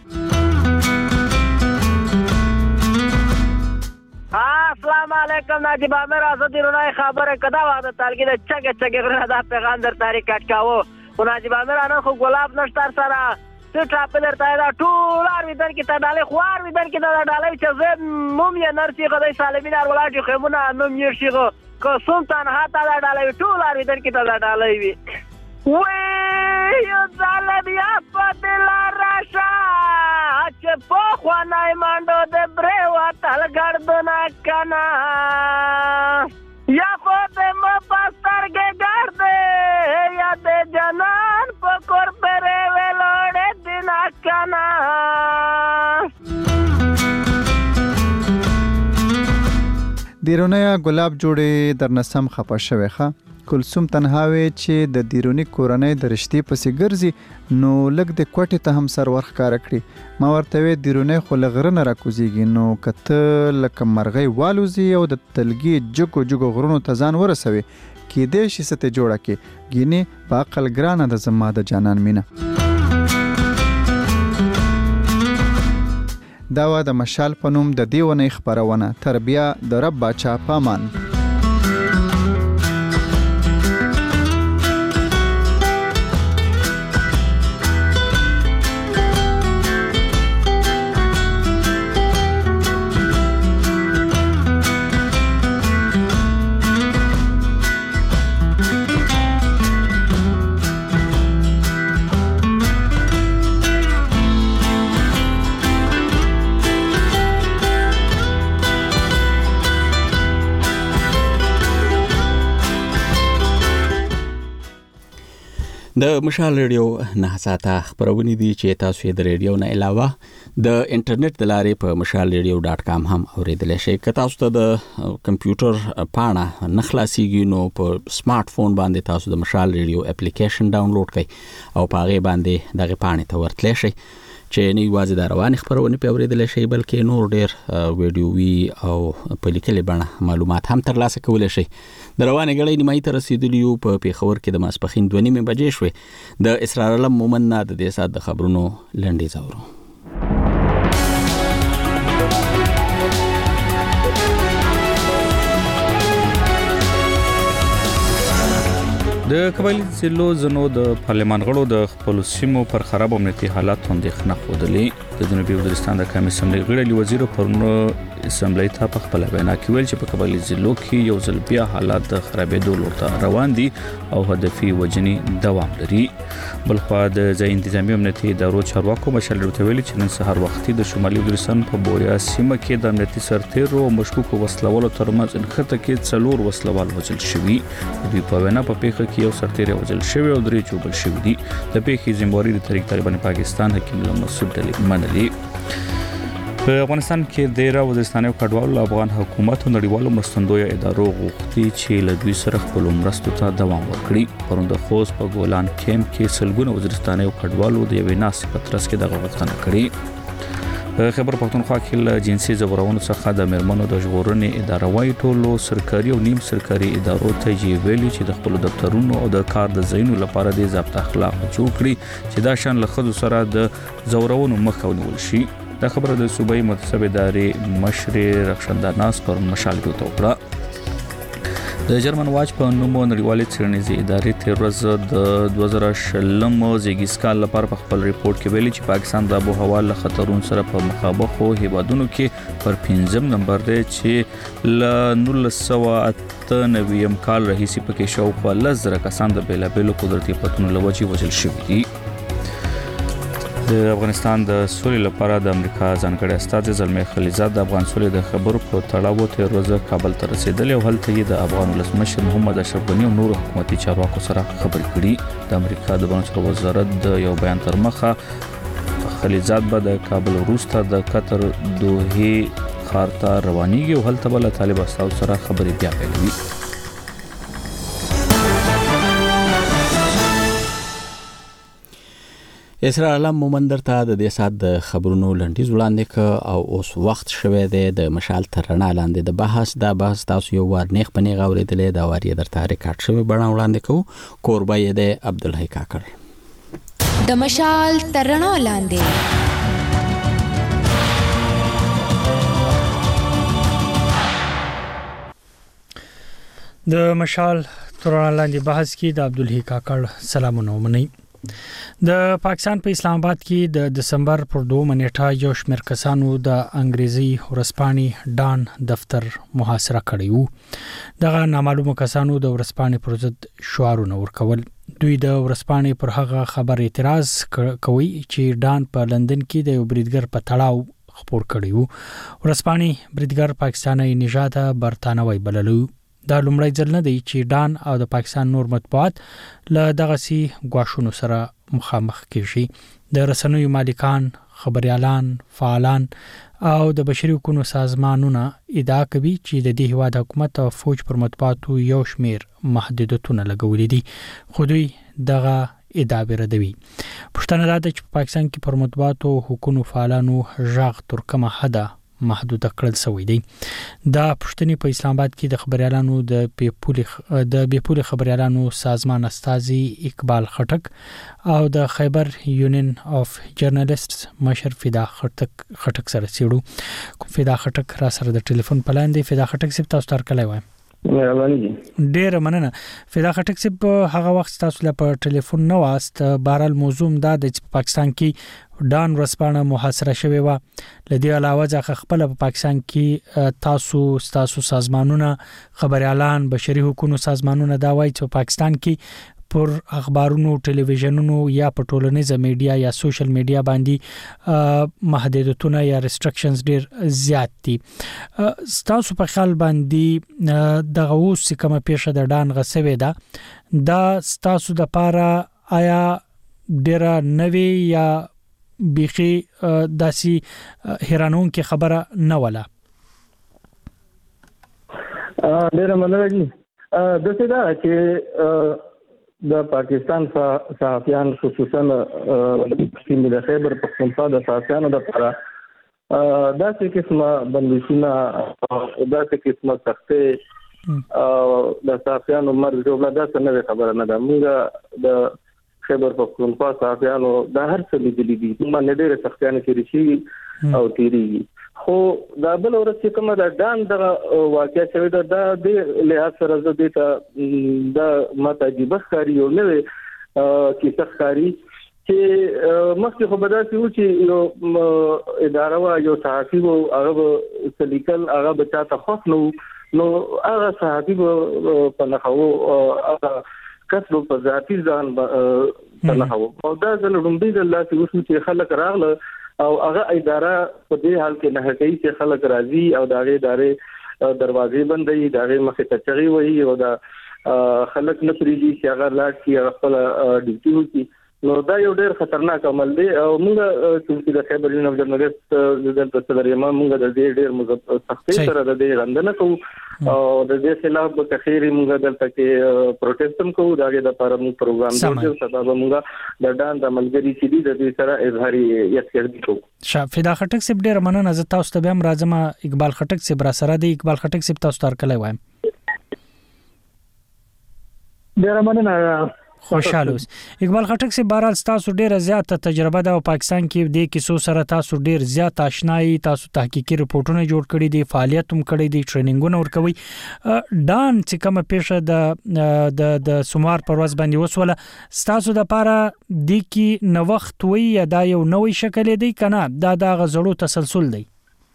السلام علیکم نجیب امیر ازادي رونای خبره کدا واده تلګي د چګه غره دا پیغام در تاریخ کټکاو او نجیب امیر انا خو ګلاب نشتر سره څه ټاپلر تای دا ټول ار ودر کې ته ډاله خوار ودر کې دا ډاله چې زه موم یې نرسي غدای سالمینار ولاټي خمونه نوم یې شيغه کو سلطان هاته دا ډاله ټول ار ودر کې دا ډاله وي وې یو ظالم یا پدل راشا چې په خوانای مانډو د برېوا تل ګردنا کنا یا په م پسترګه ګرځي یا د جنان په کور پرې ولوړې دنا کنا. دیرونیا ګلاب جوړې درنه سم خپه شوې ښه. کلثوم تنهاوي چې د دیرونی کورنۍ د رشتې پسې ګرځي نو لګ د کوټې ته هم سر ورخکار کړي. ما ورته وی دیرونی خو لغره نه راکوزيږي نو کته لکه مرغۍ والوزي او د تلګي جګو غرونو ته ځان ورسوي کې دې شي ست جوړه کې ګینه په عقل ګرانه د زما د جانان مینه. دا و د مشال پنوم د دیونه خبرونه تربیه د رب بچا پامان. د مشال ریډیو نه ساته خبرونه دي چې تاسو یې د ریډیو نه علاوه د انټرنیټ د لارې په mashalradio.com هم اوریدلی شئ. که تاسو ته د کمپیوټر پاڼه نه خلاصیږي نو په سمارټ فون باندې تاسو د مشال ریډیو اپلیکیشن ډاونلوډ کړئ او په هغې باندې دغه پاڼې ته ورتلی شئ چې نه یوازې د روانې خبرونه پې اوریدلی شئ بلکې نور ډېر ویډیوي او په لیکلې بڼه معلومات هم ترلاسه کولی شئ. د روانې ګړۍ نیمایي ته رسېدلي یو. په پېښور کې د ماسپښین 2:30 بجې شوې. د اسرار علم مومن نه د دې ساعت د خبرونو لنډیز اورو. د قبایلی ضلعو زنو د پارلمان غړو د خپل سیمو پر خراب امنیتي حالات اندېښنه خوده. د جنوبي وزیرستان د قومي اسمبلی غړي وزیر پرونو اسمبلی ته په خپل بیان کې ویل چې په قبایلی ضلعو کې یو ځل بیا حالات د خرابېدو لور ته روان دي او هدفي وجني دوام لري. بلخوا د ځای انتظامی امنیتي ادارو چارواکو مشال ورته ویلي چې نن سهار وختي د شمالي وزیرستان په بوریا سیمه کې د امنیتي سرتیرو او مشکوکو وسلوالو ترمنځ انخته کې 4 وسلوال وژل شوي. دوی په وینا په پیښه کې یو سرتیر وژل شوی او 3 چوبل شوي دي. د پیښې ذمہواری د تحریک طالبان پاکستان حکیم الله مسعود ډلې منلي. په افغانستان کې د وزیرستان کډوالو افغان حکومت او نړیوالو مرستندویه ادارو غوښتي چې له دوی سره خپل مرستو ته دوام ورکړي. پروند خوست په ګولان کیمپ کې سلګونه وزیرستاني کډوالو د یوې ناسې پترس کې دغه غوښتنه کړې. خبر پښتونخوا کې له جنسي زورونو څخه د مرمنو د ژغورنې اداره وايي ټولو سرکاري او نیم سرکاري ادارو ته ویلي چې د خپل دفترونو او د کار د ځایونو لپاره د ضابطه اخلاق جوړ کړي چې دا شان له خدو سره د زورونو مخه ونیول شي. دا خبره د صوبایي متعصب ادارې مشر رخشنداناس پر مشال وکړه. د جرمن واچ په نومو نړیوالې څېړنیزې ادارې تیر ورځ د 2020 زیږیزکال لپاره په خپل ریپورت کې ویلي چې پاکستان د آبوهوا له خطرونو سره په مخابخو هیوادونو کې پر 5م نمبر دی چې ل 1998 کال راهیسې پکې شاوخوا 10,000 کسان د بیلابیلو قدرتي پتونو له وجې وژل شوي دي. د افغانستان د سولې لپاره د امریکا ځانګړي استازي زلمي خلیزاد د افغان سولې د خبرو په تړاو تیر ورځ کابل ته رسیدل او هلته یې د افغان ولسمشر محمد اشرف غنی او نور حکومتي چارواکو سره خبرې کړې. د امریکا د بانچ وزارت د یو بیان تر مخه خلیزاد به د کابل وروسته د قطر دوحه ښار ته روانېږي او هلته به له طالب استازو سره خبرې بیا پیلوي. اسرار علم مومندر ته د دې سات د خبرونو لنډیز وړاندې ک او اوس وخت شوه د مشال ترنا لاندې د بحث تاسو یو وار نیخ پنی غوړېدلې دا واری درته ریکارډ شوی بڼه وړاندې کو کوربه یې د عبدالحی کاکړ د مشال ترنا لاندې د مشال ترنا لاندې بحث کې د عبدالحی کاکړ سلامونه ومني. د پاکستان په اسلام آباد کې د دسمبر پر 2 نیټه یو شمېر کسانو د انګریزي ورځپاڼې ډان دفتر محاصره کړی وو. دغه نامعلومه کسانو د ورځپاڼې پر ضد شعارونه ورکول. دوی د ورځپاڼې پر هغه خبر اعتراض کوي چې ډان په لندن کې د یو بریدګر په تړاو خبر کړی وو. ورځپاڼې بریدګر پاکستاني نژاد برتانوي بللو. دا لومړی ځل نه دی چې ډان او د پاکستان نور مطبوعات له دغه سي غواښونو سره مخامخ کیږي. د رسنیو مالکان، خبريالان، فعالان او د بشري حقوقو سازمانونه ادعا کوي چې د دې هیواد حکومت او فوج پر مطبوعاتو یو شمیر محدودیتونه لګولې دي، خو دوی دغه ادعا ردوي. پښتنه دا چې په پاکستان کې پر مطبوعاتو حقوقو فعالانو ژغ تر کومه حد محدود کړل شوی دی. دا پښتني په اسلام آباد کې د خبريالانو د بیپول خبريالانو سازمان استازي اقبال خټک او د خیبر یونین اف جرنالستس مشر فدا خټک سره سیړو. فدا خټک را سره د ټلیفون پلاندې. فدا خټک سپ تاسو تر کله وایم ډیر مننه. فدا خټک سپ هغه وخت تاسو له ټلیفون نو واست بهرال موضوع دا د پاکستان کې ډان ورځپاڼه محاصره شوې و. لدی علاوه ځکه خپل په پاکستان کې تاسو سازمانونه، خبريالان، بشري حقوقو سازمانونه دا وایي چې پاکستان کې پر اخبارونو، ټلویزیونونو یا په ټولنیزه میډیا یا سوشل میډیا باندې محدودیتونه یا ریستریکشنز ډیر زیات دي. تاسو په خیال باندې دغه اوس کومه پیښه د ډان غسوي دا تاسو د پاره آیا ډیر نوې یا بيخي داسي حیرانون کې خبره نه ولا؟ ډیر مننه دي. د څه دا چې د پاکستان صحافیان خصوصا د خیبر پختونخوا د صحافیانو لپاره داسې قسمه بندیشونه داسې قسمه سختۍ د صحافیانو مرګ جوړه داسې نه خبره نه ده. موږ د خیبر پختونخوا صحافیانو د هر څه لیدلې دي. موږ نه ډېر سختیانه کې رشي او تیری خو دا بل ورځ چې کومه د ډان د واقعیا شوی دا د لحاظ سره د دې ته د متعجب ښکاری یو نه کیسه ښکاری چې مخکې خو بداسي و چې یو اداره وا یو صحافي وو هغه سلیکل هغه بچاته خوښ نو هغه صحافي په نخو هغه کسب په ذاتی ځان په نخو او دا د لومبي د الله چې خلک راغله او هغه اداره په دې حال کې نه هټي چې خلک راضي او دغه ادارې دروازې بندي دغه مخه تچغي وي او دا خلک نه پریږي چې هغه لاټ کی خپل ډیوټي وکړي نو دا یو ډېر خطرناک عمل دی او موږ چې د خیبر یونیو جرنالست د صدرېما موږ د دې ډېر سختۍ سره د دې غندنه کوو او د دې خلاف به کثیر موږ دلته کې پروټیسټم کوو داګه د لپاره موږ پروګرام جوړ سبب موږ د ډان د ملګری چې د دې سره اظهاري یسکردي کوو فدا خټک سپ ډېر مننه ز تاسو ته هم راځم اقبال خټک سپ را سره دی اقبال خټک سپ تاسو تر کله وایم ډېر مننه خوشاله اوس اقبال خټک سي بهرال تاسو ډیره زیاته تجربه ده او پاکستان کې د کیسو سره تاسو ډیر زیات آشنایی تاسو تحقیقي رپورټونه جوړ کړي دي فعالیت هم کړي دي ټریننګونه ورکوي ډان چې کومه پیښه د سوموار پر ورځ باندې وسوله تاسو د لپاره د کی نو وخت وي دا یو نوې شکل دی کنه دا د غزړو تسلسل دی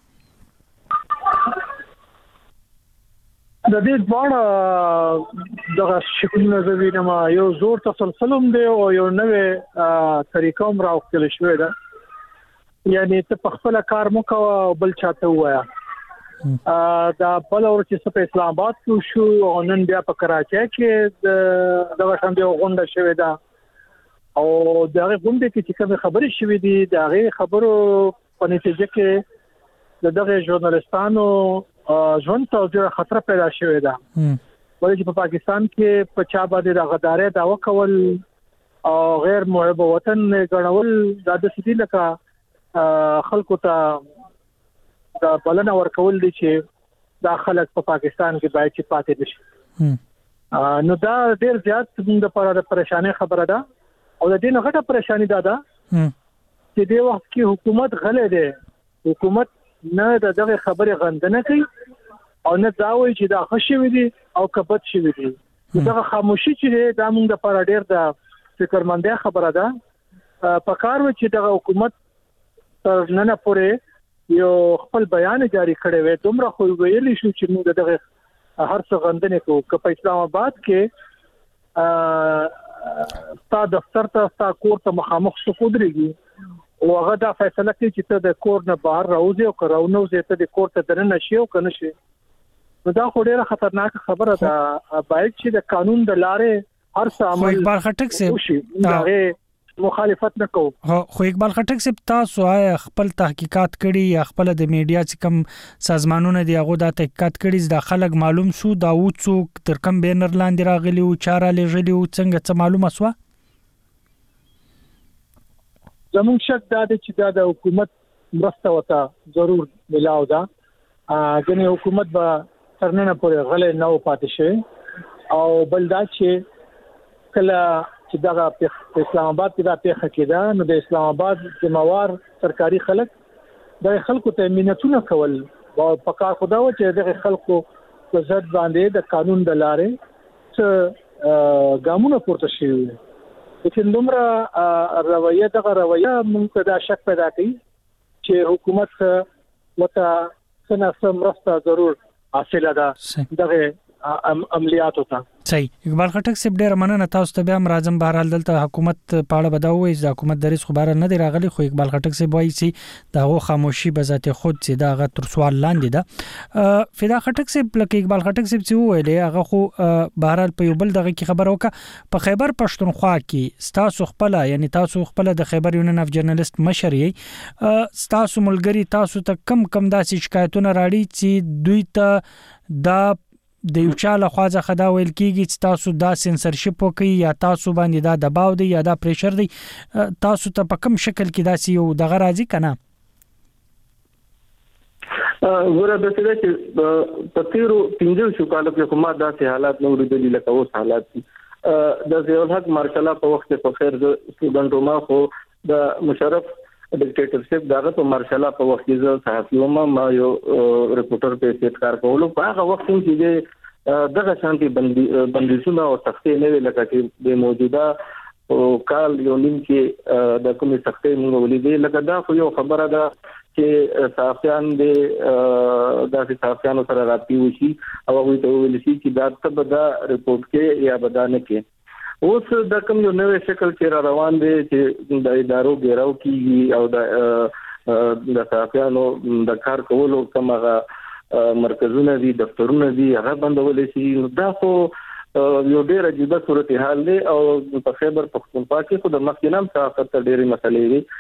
د دې ځوان دغه شکلونه زوینه ما یو زور تسلسلم دی او یو نوې طریقه هم راوستل شوې ده یعنی ته په خپل کار مکو بل چاته وایا دا بل اور چې په اسلام آباد کې شو او نن بیا په کراچۍ کې دغه څنګه غونډه شوې ده او دغه غونډه کې چې کوم خبرې شوې دي دغه خبرو په نتیجه کې دغه ژورنالستانو ژوند ته ډېر خطر پیدا شوی دا ولې چې په پاکستان کې په چا باندې د غدارې دا وکول او غیر محب وطن غنول دا د سړي لکه خلکو ته دا بلنه ورکول دي چې دا خلک په پاکستان کې باید چې پاتې نشي نو دا ډېر زیات د پریشانه خبره ده او د دې نه غټه پریشانی ده چې د وخت کې حکومت غلې ده حکومت نه دغه خبره غندنه کوي او نه دا وایي چې دا خشوي دي او کبد شوی دي دغه خاموشي چې دا موږ د پر ډیر د فکرمنده خبره ده په کار و چې دغه حکومت تر نن پورې یو خپل بیان جاری کړی وي دومره خو ویلی شو چې موږ دغه هر څه غندنه کوو که په اسلام آباد کې ستا دفتر ته ستا کور ته مخامخ سقودريږي او هغه دا فیصله کوي چې ته د کور نه بهر راوځي او کراونو زه ته د کور ته درنه شي او کنه شي نو دا خو ډیره خطرناک خبره ده باید چې د قانون د لارې هر څه عمل اقبال خټک سي هغه مخالفت نه کوو خو اقبال خټک سي تاسو خپل تحقیقات کړي یا خپل د میډیا چې کوم سازمانونه دی هغه د تحقیقات کړي د خلک معلوم شو دا و څوک تر کوم بینر لاندې راغلی او چاره لږلی او څنګه څه معلومه شوه زمون شک دا چې دا د حکومت مرسته وته ضرور ملاو ده غني حکومت به ترنه پورې غلې نو پاتې شي او بل دا چې کله چې دا اسلام آباد کې دا پیښه کېده نو د اسلام آباد ذمہوار سرکاري خلک د خلکو ته مينتونه کول او په کار خدا و چې د خلکو په ضد باندې د قانون د لارې څه ګامونه پورته شي لیکن دومره رویه موږ ته دا شک پیدا کوي چې حکومت وته څنګه مرسته ضرور حاصله ده دغه عملیاتو ته صحیح اقبال خټک سپ ډیر مننه تاسو ته بیا راځم بهرال دلته حکومت پاړه بداوي چې حکومت دریس خبر نه دی راغلی خو اقبال خټک سپ وایي چې دغه خاموشي به ذات خود چې دغه تر سوال لاندې ده فدا خټک سپ لکه اقبال خټک سپ چې ویلې هغه خو بهرال په یو بل دغه کی خبر وکړه په خیبر پښتونخوا کې تاسو خپل د خیبر یونین اف جرنالست مشري تاسو ملګری تاسو ته کم داسې شکایتونه راړي چې دوی ته دا د یو چا له خواځه خدا ویل کیږي چې تاسو دا سنسرشپ وکي یا تاسو باندې دا دباو دی یا دا پریشر دی تاسو ته په کوم شکل کې داسې یو دغه راځي کنه ګوره د څه چې په تیرو 15 کالو کې کومه داسې حالات نو ورېدلې لکه اوس حالات دي د ضیاء الحق مارشاله په وخت په خیر د سټوډنټو ما خو د مشرف ډیکټیټرشپ دغه په مارشاله په وخت کې صحافي ما یو ریپورټر په سیټ کار کولو په هغه وخت کې دغه شانتي بندیزونه او سختۍ نه لکه چې د موجوده کال یو نیم کې د کومې سختۍ موږ ولیدې لکه دا خو یو خبره ده چې صحافیان د صحافیانو سره راپی وشي او هغه ته ویل شي چې دا ته دا ریپورت کې یا بدانه کې اوس د کوم یو نوې شکل چې روان دي چې د ادارو ګیراو کیږي او د صحافیانو د کار کولو کومه مرکزونه دي دفترونه دي هغه بندول شي دا خو یو ډېر عجیب صورتحال دی او په خیبر پختونخوا کې خو د مخکینام صحافت ته ډېرې مسلې دي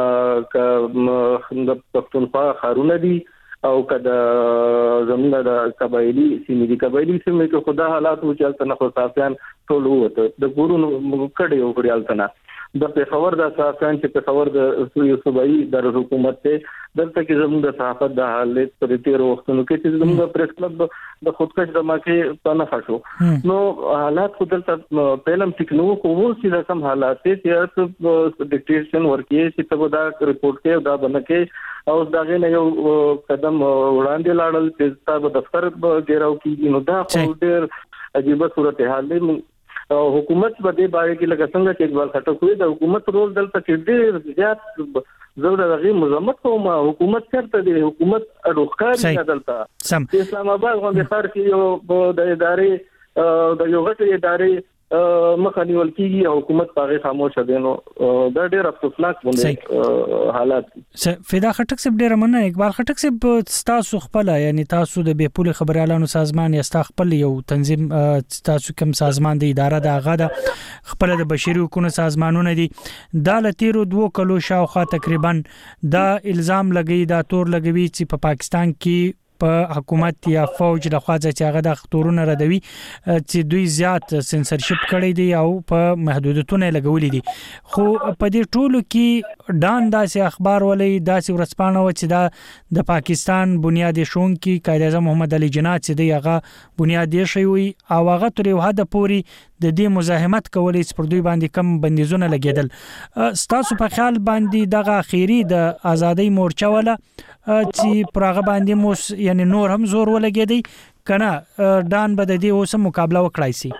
د پختونخوا خارونه دي او کله زموږ د قبایلی سیمې کې خدا حالات و چې تل خو صحافیان ټول وته د ګورونو کډه یو کړی التنا د پیښور د صحافیان چې پیښور د صوبایي د حکومت ته دلته کې زموږ د صحافت د حالت پر تیر وختونو کې چې زموږ پریس کلب د خودکش دماکه په نه فشو نو حالات خو دلته پهلم ټیکنو کوو چې د کوم حالات چې ډیکټیشن ورکی چې ته دا ریپورت کې دا بنکه او داغه نه یو قدم وړاندې لاړل چې تاسو دفتر ګیراو کې نو دا ډېر عجیب صورتحال دی او حکومت په دې باره کې لکه څنګه چې اقبال خټک وی د حکومت رول دلته کې ډېر زیات زړه دغه مزمت کوم حکومت چرته دی حکومت اډوخاري دلته اسلام آباد غونډه خار کې یو د ادارې د یو غټ ادارې مخنیول کیږي او حکومت پاغه خاموش دي نو دا ډېر افسوسناک باندې حالات فدا خټک صاحب ډېر مننه اقبال خټک صاحب تاسو خپل یعنی تاسو د بیپول خبريالانو سازمان یا خپل یو تنظیم تاسو کوم سازمان دی اداره د هغه د خپل د بشري حقوقو سازمانونه دي د لتیرو 2 کلو شاوخوا تقریبا دا الزام لګي دا تور لګوي چې په پاکستان کې په حکومت یا فوج له خوا چې هغه د خطرونو ردوي چې دوی زیات سنسرشپ کړی دی او په محدودیتونه لګولې دي خو په دې ټولو کې ډان داسې اخبار ولې داسې ورسپانه و چې دا د پاکستان بنیادي شون کې قائد اعظم محمد علي جناح چې دی هغه بنیادي شوی وي او هغه تر یو حد پورې د دې مزاحمت کولې چې پر دوی باندې کم بندیزونه لګیدل ستاسو په خیال باندې دغه اخیری د ازادۍ مورچه ولا چې پرغه باندې موس یعنی نور هم زور ولګیدي کنه ډان به د دې اوس مقابله وکړای شي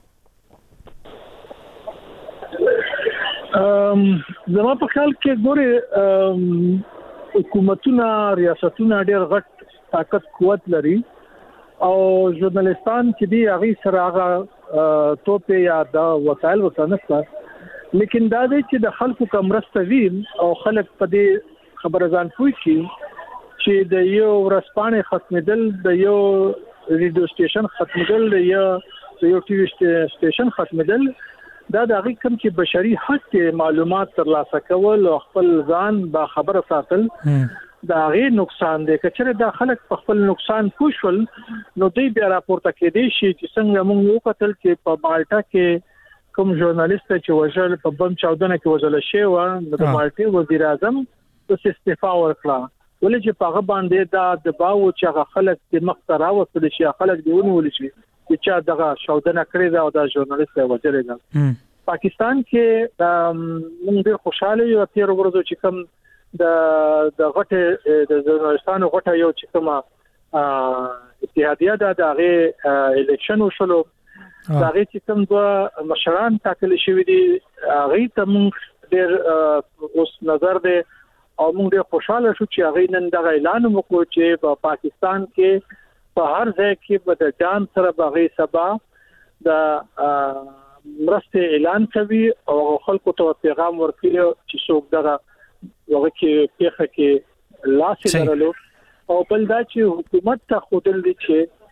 زما په خیال کې ګوره حکومتونه ریاستونه ډېر غټ طاقت قوت لري او ژورنالستان چې دی هغه سره هغه توپ یا د وسایل وسنسته لیکن دا دی چې د خلکو کمرسته وین او خلک په دې خبره ځان پوي چې د یو ورسپانې ختمېدل د یو ریډیو سټیشن ختمېدل د یو ټي وي سټیشن ختمېدل دا د هغه کوم چې بشري حق کې معلومات ترلاسه کول او خپل ځان با خبره ساتل دا غي نقصان دی کچره د خلک په خپل نقصان پوښول نو دوی بیا راپورته کېدي شي چې څنګه موږ وکتل چې په مالټا کې کوم ژورنالیست چې وژل په بم چاودنه کې وژل شوی و د مالټا وزیر اعظم د استعفا ورکړه ولې چې په باندې دا د باو چې هغه خلک د مخترا وصل شي خلک دیونه ولې شي چې چا دغه شاودنه کړې دا د ژورنالیست وجره ده پاکستان کې موږ ډېر خوشاله یو تیر ورځو چې کوم د غټه د ژورنالستانو غټه یو چې کوم اتحادیه د هغه الیکشن وشلو هغه چې کوم د مشران ټاکل شوی دي هغه ته موږ ډېر اوس نظر دی او موږ ډېر خوشاله شو چې هغه نن د اعلان وکړو چې په پاکستان کې په هر ځای کې به د جان سره بغي سبا د مرسته اعلان کوي او خلکو ته پیغام ورکړي چې څوک دغه وګړي کې پیخه کې لاس درلو او بل دا چې حکومت ته خودل دي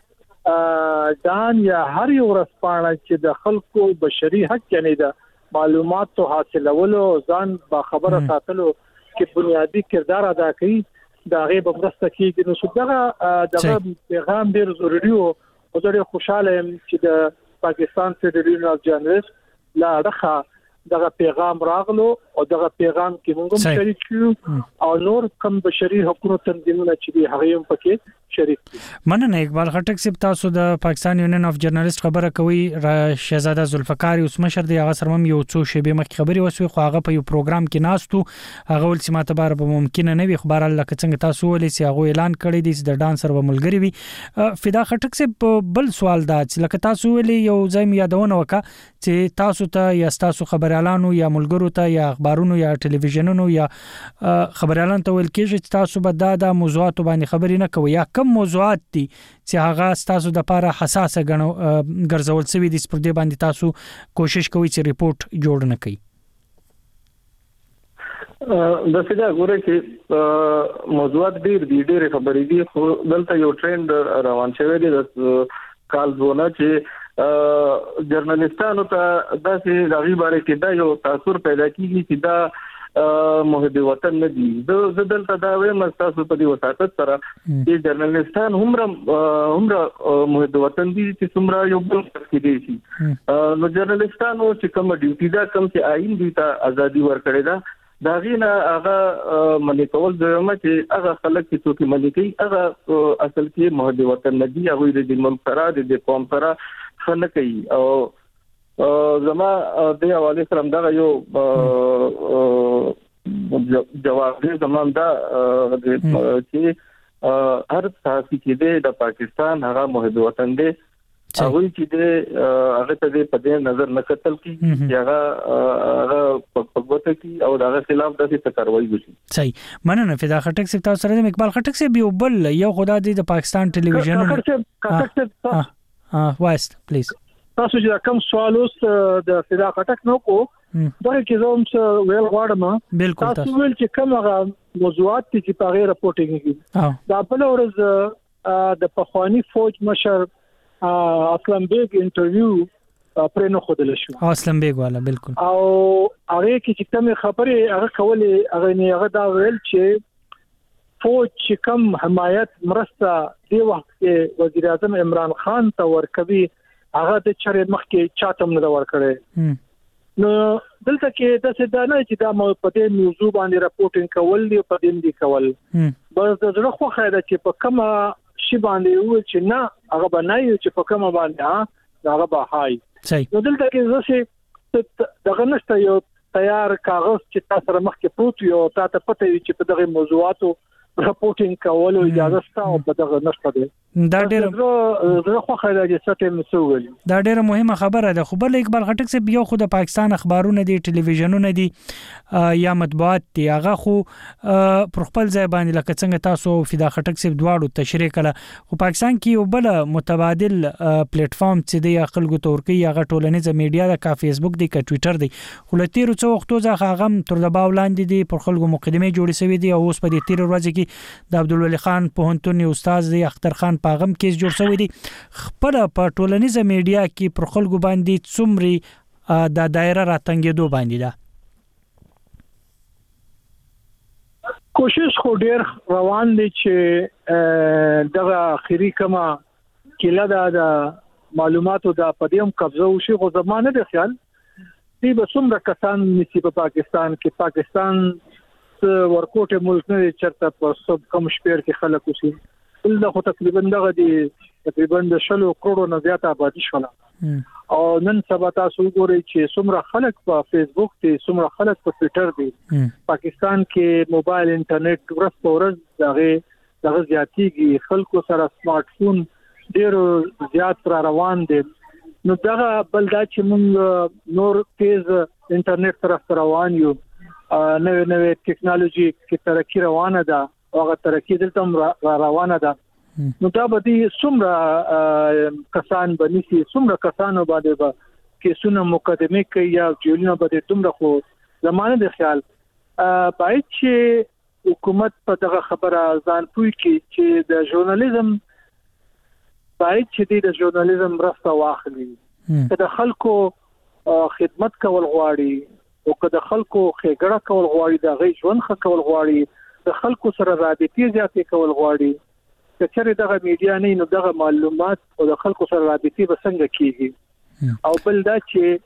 چې دان یا هر یو ورسپانه چې د خلکو بشري حق یعنی د معلوماتو حاصلولو ځان با خبره ساتلو کې بنیادی کردار ادا کوي دا غي بمرسته کیږي نو دغه پیغام ډیر ضروری او ډیر خوشاله چې د پاکستان فدرالي جرنالست لا دغه دغه پیغام راغلو او دغه پیغام کې موږ هم شریک شو او نور کوم بشري حقوقو تنظیمونه چې هغه هم پکې شریک دي. مننه اقبال خټک صاحب، تاسو د پاکستان یونین اف جرنالست خبره کوي. شهزاده ذوالفقار اوس مشر دی، هغه سره یو څو شیبې مخکې خبري وسوي، خو هغه په یو پروګرام کې ناستو، هغه ول سیمه تبار به ممکن نه وي. خبر الله څنګه تاسو ولې سی هغه اعلان کړی دی چې د ډانسر و ملګری وي. فدا خټک صاحب بل سوال دا چې لکه تاسو ولې یو ځای یادونه وکړه چې تاسو ته یا تاسو خبريالانو یا ملګرو ته یا اخبارونو یا ټلویزیونونو یا خبريالانو ته ویل کېږي چې تاسو به دا موضوعات باندې خبرې نه کوي، یا کوم موضوعات دي چې هغه تاسو د لپاره حساسه ګرځول شوی دي پر دې باندې تاسو کوشش کوئ چې ریپورت جوړ نه کړئ؟ د څه غوړې چې موضوعات ډېر خبرې دي، خو دلته یو ټرند روان شوی دی د کال زونه چې جرنالستانو ته داسې دغه باره کې دا یو تاثیر پیدا کیږي چې دا محب وطن نه دي. د دلته دا وایم تاسو په دې وساتت سره چې جرنالستان هم محب وطن دي چې څومره یو بل کې دي شي. نو جرنالستانو چې کوم ډیوټي دا کوم چې آئین دي ته ازادي ورکړي دا داغینا هغه منی کول زما چې هغه خلک چې څوک منی کوي هغه اصل کې محب وطن نه دي، هغه د ملک سره د قوم سره خلک کوي. او زما د حواله سره دا یو جواب دی زمون دا چې هر صحافي کې د پاکستان هغه محب وطن دی، هغه چې هغه ته په دې نظر نه کتل کی هغه پګوته کی او دغه خلاف د کاروایی وشي. صحیح، مننه فدا خټک صاحب. تاسو سره د اقبال خټک صاحب یو بل یو خدای د پاکستان ټلویزیون وایست پلیز تاسو چې کوم سوال اوس د فدا خټک نو کو دا کې زوم څه ویل غواړم. تاسو ویل چې کوم هغه موضوعات چې په غیر راپورټینګ کې دا بل ورځ د پخوانی فوج مشر اسلم بیگ انټرویو پرې نه خودل شو. اسلم بیگ والا بالکل. او هغه کې چې کوم خبره هغه کولې هغه دا ویل چې فوج چې کوم حمایت مرسته دی وخت کې وزیر اعظم عمران خان ته ورکوي هغه د چرې مخ کې چاتم نه ورکړي. نو دلته کې د څه دانه چې دا په دې موضوع باندې راپورټینګ کول دی په دې دی کول بس د زړه خو خیره چې په کومه شی باندې و چې نه هغه باندې چې په کومه باندې هغه به هاي. نو دلته کې زه دغه نشته یو تیار کاغذ چې تاسو سره مخ کې پروت یو تاسو پته وي چې په دغه موضوعاتو راپورټینګ کول او اجازه ستا او په دغه نشته دی. دا ډېر خو خیره چې ستې مسول دا ډېر مهمه خبره ده. خو بل اقبال خټک صاحب یو خو د پاکستان اخبارونه دي، ټلویزیونونه دي یا مطبوعات دي، هغه خو پر خپل ځای باندې لکه څنګه تاسو فدا خټک صاحب دواړو تشریح کړه. خو پاکستان کې یو بل متبادل پلیټ فارم چې دی خلکو تورکی هغه ټولنیز میډیا ده، کا فیسبوک دی، کا ټوئیټر دی. خو لته تیر څو وختو ځکه هغه تر د باولاندې دي پر خلکو مقدمه جوړې شوې دي او اوس په دې تیر ورځ کې د عبدالولي خان پوهنتون استاد دی اختر خان پاغم کیس جوړ شوی دی. خپل په ټولنیزه میډیا کې پر خلکو باندې څومره د دایره راتنګېدو باندې ده کوشش خو ډیر روان دي چې دغه اخیری کما کله د معلوماتو د پدیم قبضه وشي. خو زمانه د خیال دی به څومره کسان نسی په پاکستان کې پاکستان ورکوټه ملک نه چرته په سب کم شپیر کې خلک وسی له خو تقریبا دغه دی تقریبا د 100 کروڑ نه زیات آبادی شوله. او نن سبا تاسو ګورئ چې څومره خلک په فیسبوک دي، څومره خلک په ټوئیټر دي. پاکستان کې موبایل انټرنیټ ورځ په ورځ دغه زیاتیږي، خلکو سره سمارټ فون ډیر زیات را روان دي. نو دغه بل دا چې موږ نور تیز انټرنیټ طرف روان یو، نوې ټیکنالوژي کې ترقی روانه ده او هغه ترقی دلته روانه ده. نو دا به دي څومره کسان بنسي، څومره کسانو باندې به کیسونه مقدمه کوي یا جوړونه به دومره خو زمانه د خیال باید چې حکومت په دغه خبره ځان پوي کې چې د ژورنالیزم باید چې د ژورنالیزم راسته واخلي، چې د خلکو خدمت کول غواړي او که د خلکو ښېګړه کول غواړي، د غي ژوند ښه کول غواړي، د خلکو سره رابطې زیاتې کول غواړي. که چېرې دغه میډیا نه نو دغه معلومات او د خلکو سره رابطې به څنګه کیږي؟ او بل دا چې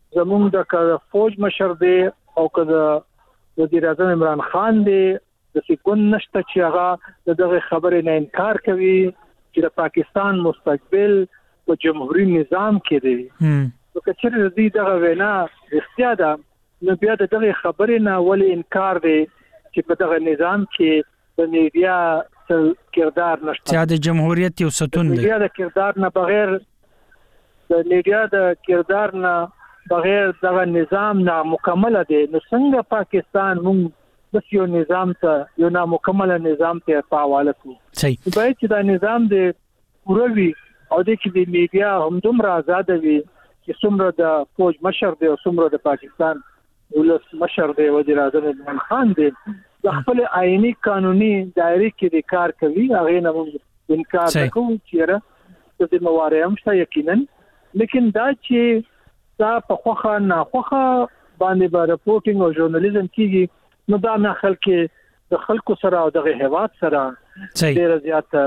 زموږ د فوج مشر دی او کله وزیر اعظم عمران خان دی د سکون نشته چې هغه دغه خبرې نه انکار کوي چې د پاکستان مستقبل په جمهوریت نظام کې دی نو کچره دې دغه وینا اختیا ده نو بیا دغه خبرې نه ولې انکار دی چې په دغه نظام کې د میډیا کردار نشته چې د جمهوریت یو ستون دی میډیا د کردار نه بغیر د میډیا د کردار نه بغیر دغه نظام نامکمل دی نو څنګه پاکستان موږ د یو نظام ته یو نامکمل نظام ته حواله کوو صحیح باید چې دا نظام دی پوروي او د کې د میډیا هم دومره آزاد وي چې څومره د فوج مشر دی او څومره د پاکستان ولس مشر دی وزیر اعظم عمران خان دی د خپل آئینی قانوني دایره کې د کار کوي هغه نه موږ انکار نکوو چې د موارد هم شته یقینا لیکن دا چې دا په خوخه نه خوخه باندې به رپورټینګ او ژورنالیزم کیږي نو دا نه د خلکو سره او د هیواد سره ډیر زیات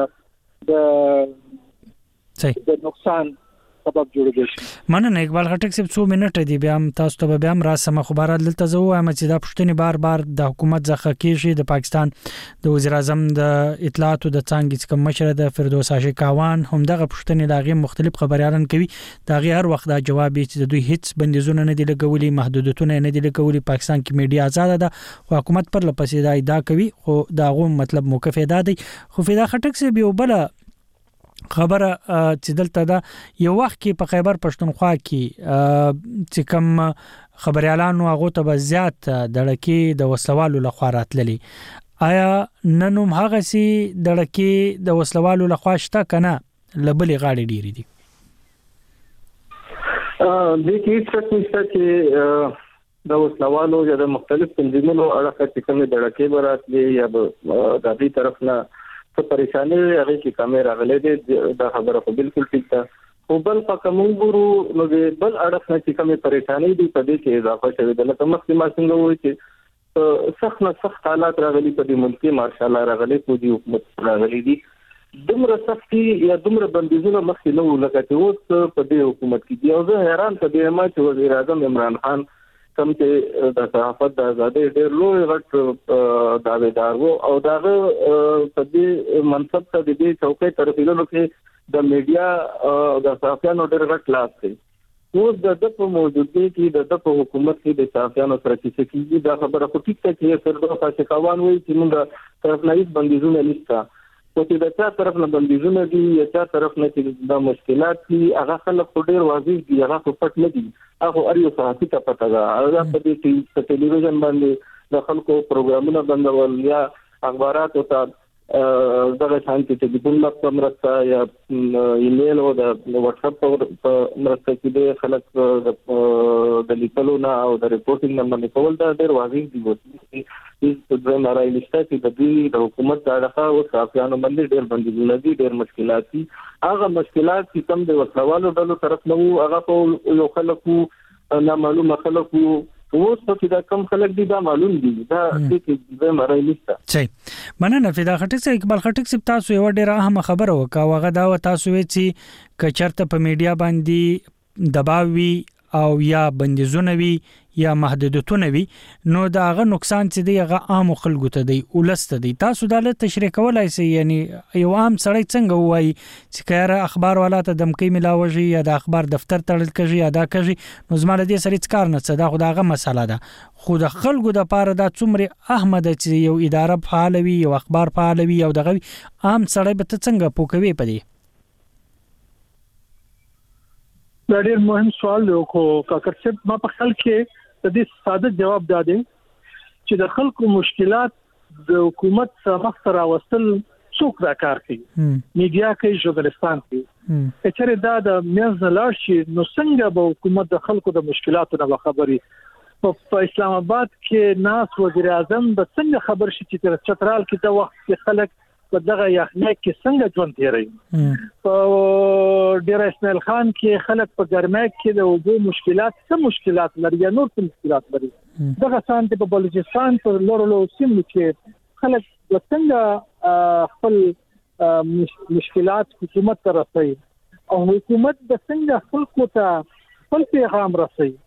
د نقصان سبب جوړیږي مننه اقبال خټک صاحب 2 منټه دی بیا تاسو ته بیا را سم خبرات دلته زه وایم چې دا پښتني بار د حکومت ځخه کیږي د پاکستان د وزیر اعظم د اطلاعات او د څنګه کوم مشر د فردوس عاشقاوان هم دغه پښتني لاغي مختلف خبريالان کوي دا غي هر وخت دا جواب چې د دوی هیڅ بندیزونه نه دي لګولي محدودیتونه نه دي لګولي پاکستان کې میډیا آزاد ده حکومت پر لپسې دا ادعا کوي خو دا غو مطلب موقف ادا دی خو فدا خټک صاحب یو بل خبره چې دلته دا یو وخت کې په خیبر پښتونخوا کې چې کوم خبريالانو هغه ته زیات دړکې د وسلوالو لخوا راتللي آیا ننوم هغه سي دړکې د وسلوالو لخوا شته کنه لبلې غاړي ډيري دي د کې څه چې د وسلوالو یا د مختلف تنظیمونو اړه چې کوم دړکې براتلي یا د دې طرف نه څه پریشانی هغه کې کیمرا غلې دي دا خبره خو بالکل ټیک ده خو بل په کوم ګورو نو بل اړه چې کومه پریشانی دي په دې کې اضافه شوه د لکه مخکې ما څنګه وایي چې سخت حالات راغلي په دې ملک کې ماشاءالله راغلي په دې حکومت راغلي دي دومره سختي یا دومره بندیزونه مخکې نو لکه چې اوس په دې حکومت کې دی او زه حیران کړم چې وزیر اعظم عمران خان کوم چې د صحافت د ازادۍ ډېر لوی غټ داویدار وو او داغه په دې منصب ته د دې چوکۍ ترفیلونو کې د میډیا او د صحافیانو ډېر غټ لاس دی اوس د په موجودګۍ کې د په حکومت کې د صحافیانو سره چې کیږي دا خبره خو ټیک ته کې فردوس عاشقاوان وایي چې موږ طرف نه بندیزونه نشته او چې د چا طرف نه بندیزونه دي یا چا طرف نه چې د مشکلات دي هغه خلک ډېر واضح دي هغه پټ نه دي هغه اړیو صحافي ته پته ده هغه په دې ټلویزیون باندې د خلکو پروګرامونه بندول یا اخبارات او دغه شانتي چې د بل په مرسته یا ایمیل او د واتس اپ په مرسته کې د خلک د لیکلو نه او د ریپورتینګ نه باندې کول دا ډېر واضح دي چې د نړۍ لسته چې د دې د حکومت دغه او صحافیانو باندې ډېر بندیزونه دي ډېر مشکلات دي هغه مشکلات چې کوم د وسلوالو ډلو طرف نه هغه په یو خلکو نه معلومه خلکو اوس چې دا کم خلک دي دا معلوم دي دا چې د مړی نشته صحیح مننه فدا خټک صاحب اقبال خټک صاحب تاسو یو ډیره اهم خبره وکاو هغه دا تاسو وی چې کچرته په میډیا باندې دباوي او یا بندیزونه وی یا محدودیتونه وی نو دا هغه نقصان چې دی هغه عام خلکو ته دی ولسته دی تاسو دا له تشریح کولای شئ یعنی یو عام سړی څنګه وایي چې کاره اخبار والا ته دمکی ملاوي یا د اخبار دفتر تړل کړي یا دا کړي نو زما دې سړی څکار نه څه دا خداغه مسله ده خو د خلکو د پاره دا څومره احمد چې یو اداره فعالوي یو اخبار فعالوي او دغه عام سړی به څنګه پوکوي پدې دا ډېر مهم سوال دی خو کاکر صاحب ما په خیال کې د دې ساده جواب دادې چې د خلکو مشکلات د حکومت سره سره وصل څوک دا کار کوي میډیا کوي ژورنالستان کوي چې دا د میاز لاړ شي نو څنګه به حکومت د خلکو د مشکلاتو نه خبري په اسلام آباد کې ناس وزیر اعظم د څنګه خبر شي چې چترال کې د وخت کې خلک په دغه یخنۍ کې څنګه ژوند تیروي په ډیر اسماعیل خان کې خلک په ګرمۍ کې د اوبو مشکلات لري یا نور مشکلات لري دغه سانت په بلوچستان په لورلو سیمو کې خلک څنګه خپل مشکلات حکومت ته رسوي او حکومت د څنګه خلکو ته خپل پیغام رسوي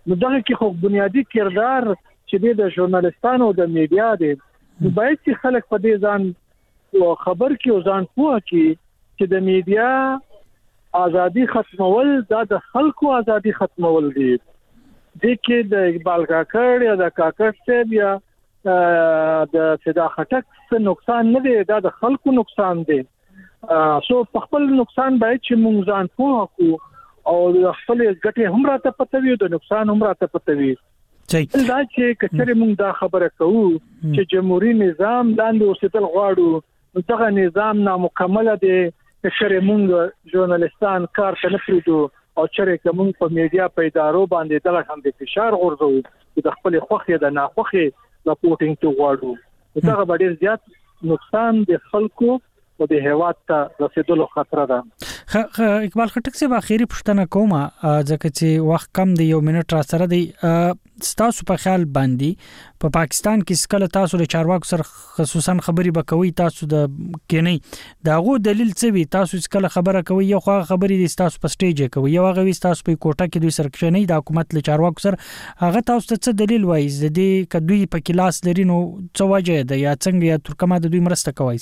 نو دغه کې خو بنیادی کردار چې د ژورنالستانو د میډیا دی نو باید چې خلک په دې ځان خبر کې او ځان پوه کړي چې د میډیا ازادي ختمول دا د خلکو ازادي ختمول دي د کې د اقبال کاکړ یا د کاکړ صاحب یا د صدا خټک څه نقصان نه دی دا د خلکو نقصان دی سو په خپل نقصان باید چې موږ ځان پوه کړو او خپل ګټه هم راته پته وي د نقصان هم راته پته وي دا چې کچره موږ دا خبره کوو چې جمهوریت نظام لاندې اوسېدل غواړو دغه نظام نامکمل دی کچره موږ ژورنالستان کار نه پریدو او چې کوم په میډیا په ادارو باندې دغه هم د فشار غورځو د خپل خوخه د ناخوخه راپورټینګ ته غواړو دا به ډیر زیات نقصان د خلکو او د هیواد ته رسیدلو خطر ده. اقبال خټک صاحب اخیری پوښتنه کوم ځکه چې وخت کم دی یو منټ را سره دی تاسو په خیال باندې په پاکستان کې سکله تاسو له چارواکو سره خصوصا خبري بکوي تاسو د کینی داغو دلیل څه وي تاسو سکله خبره کوي یو خو خبري دي تاسو په سټیج کوي یو هغه وي تاسو په کوټه کې دوی سرکشنې د حکومت له چارواکو سره هغه تاسو ته دلیل وایي د دې کدوې په کلاس لري نو څه وجه ده یا څنګه یا ترکمه د دوی مرسته کوي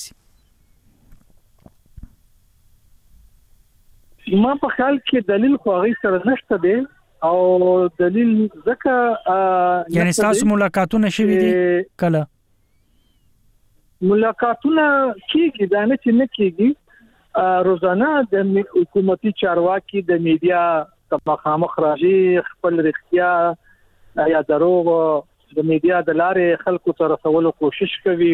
ما په خیال کې دلیل خو هغه سره نشته دی او دلیل ځکه یعنی تاسو ملاقاتونه شوي دي کله ملاقاتونه کیږي دا نه چې نه کیږي روزانه د حکومتي چارواکي د میډیا مخامخ راځي خپل رښتیا یا دروغ د میډیا د لارې خلکو ته رسولو کوشش کوي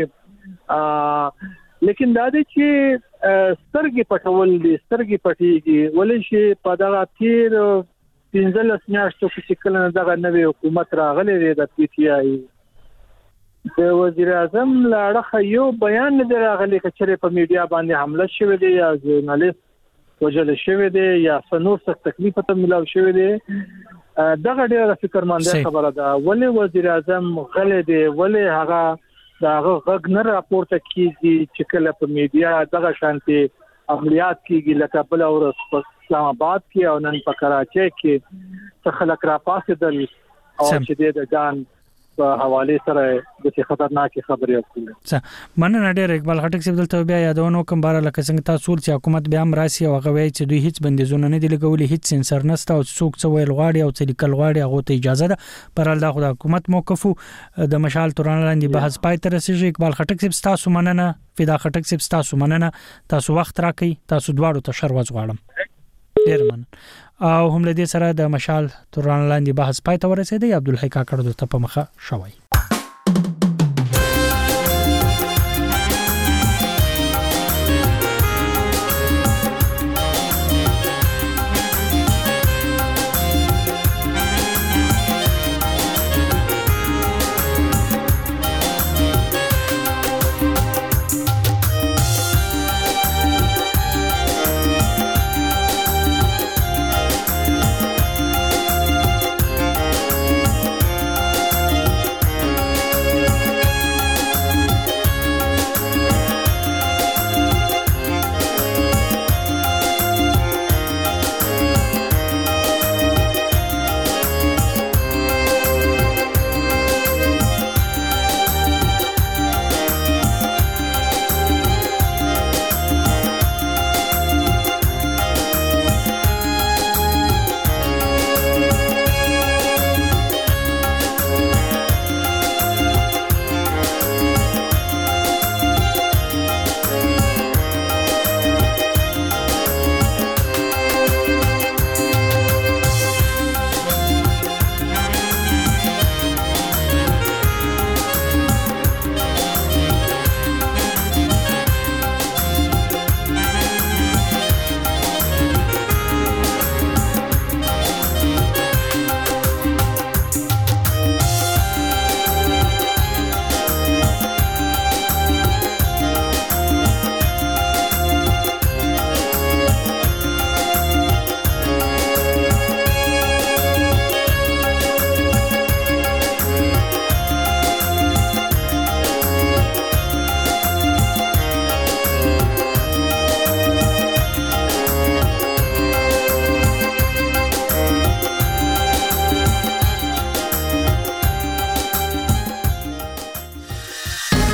لیکن دا د چې سترګې پټول دي سترګې پټيږي ولې چې په دغه تیر 15 میاشتو کې کله دغه نوې حکومت راغلې ده د پی ټی آی د وزیر اعظم لاړه یو بیان نه راغلی چې په میډیا باندې حمله شوه دی یا ژورنالیست وجل شوه دی یا فنور څخه تکلیف ته ملاو شوه دی دغه ډیره فکرمنده خبره ده ولې وزیر اعظم غلې دی ولې هغه داغه غږ نه راپورته کیږي چې کله په میډیا دغه شانتي عملیات کیږي لکه بل ورځ په اسلام آباد کې او نن په کراچۍ کې څه خلک را پاسېدل او چې د ځان په حواله سره د خطرناک خبرې وکړي مننه ډېر اقبال خټک صاحب دلته بیا یادونه کوم بار لکه څنګه تاسو چې حکومت بیا هم راسي او هغه وایي چې دوی هیڅ بندیزونه نه دي لګولي هیڅ سنسر نشته او څوک څه ویل غواړي او څه لیکل غواړي هغه ته اجازه ده پر الله خدای حکومت موقف د مشال توران لاندې بحث پای ته رسیږي اقبال خټک صاحب تاسو مننه فدا خټک صاحب تاسو مننه تاسو وخت راکړئ تاسو دواړو ته شروع غواړم ډیر مننه او هم له دې سره د مشال توران لاندې بحث پای ته ورسېدی عبدالحی کاکړ د ته په مخه شوی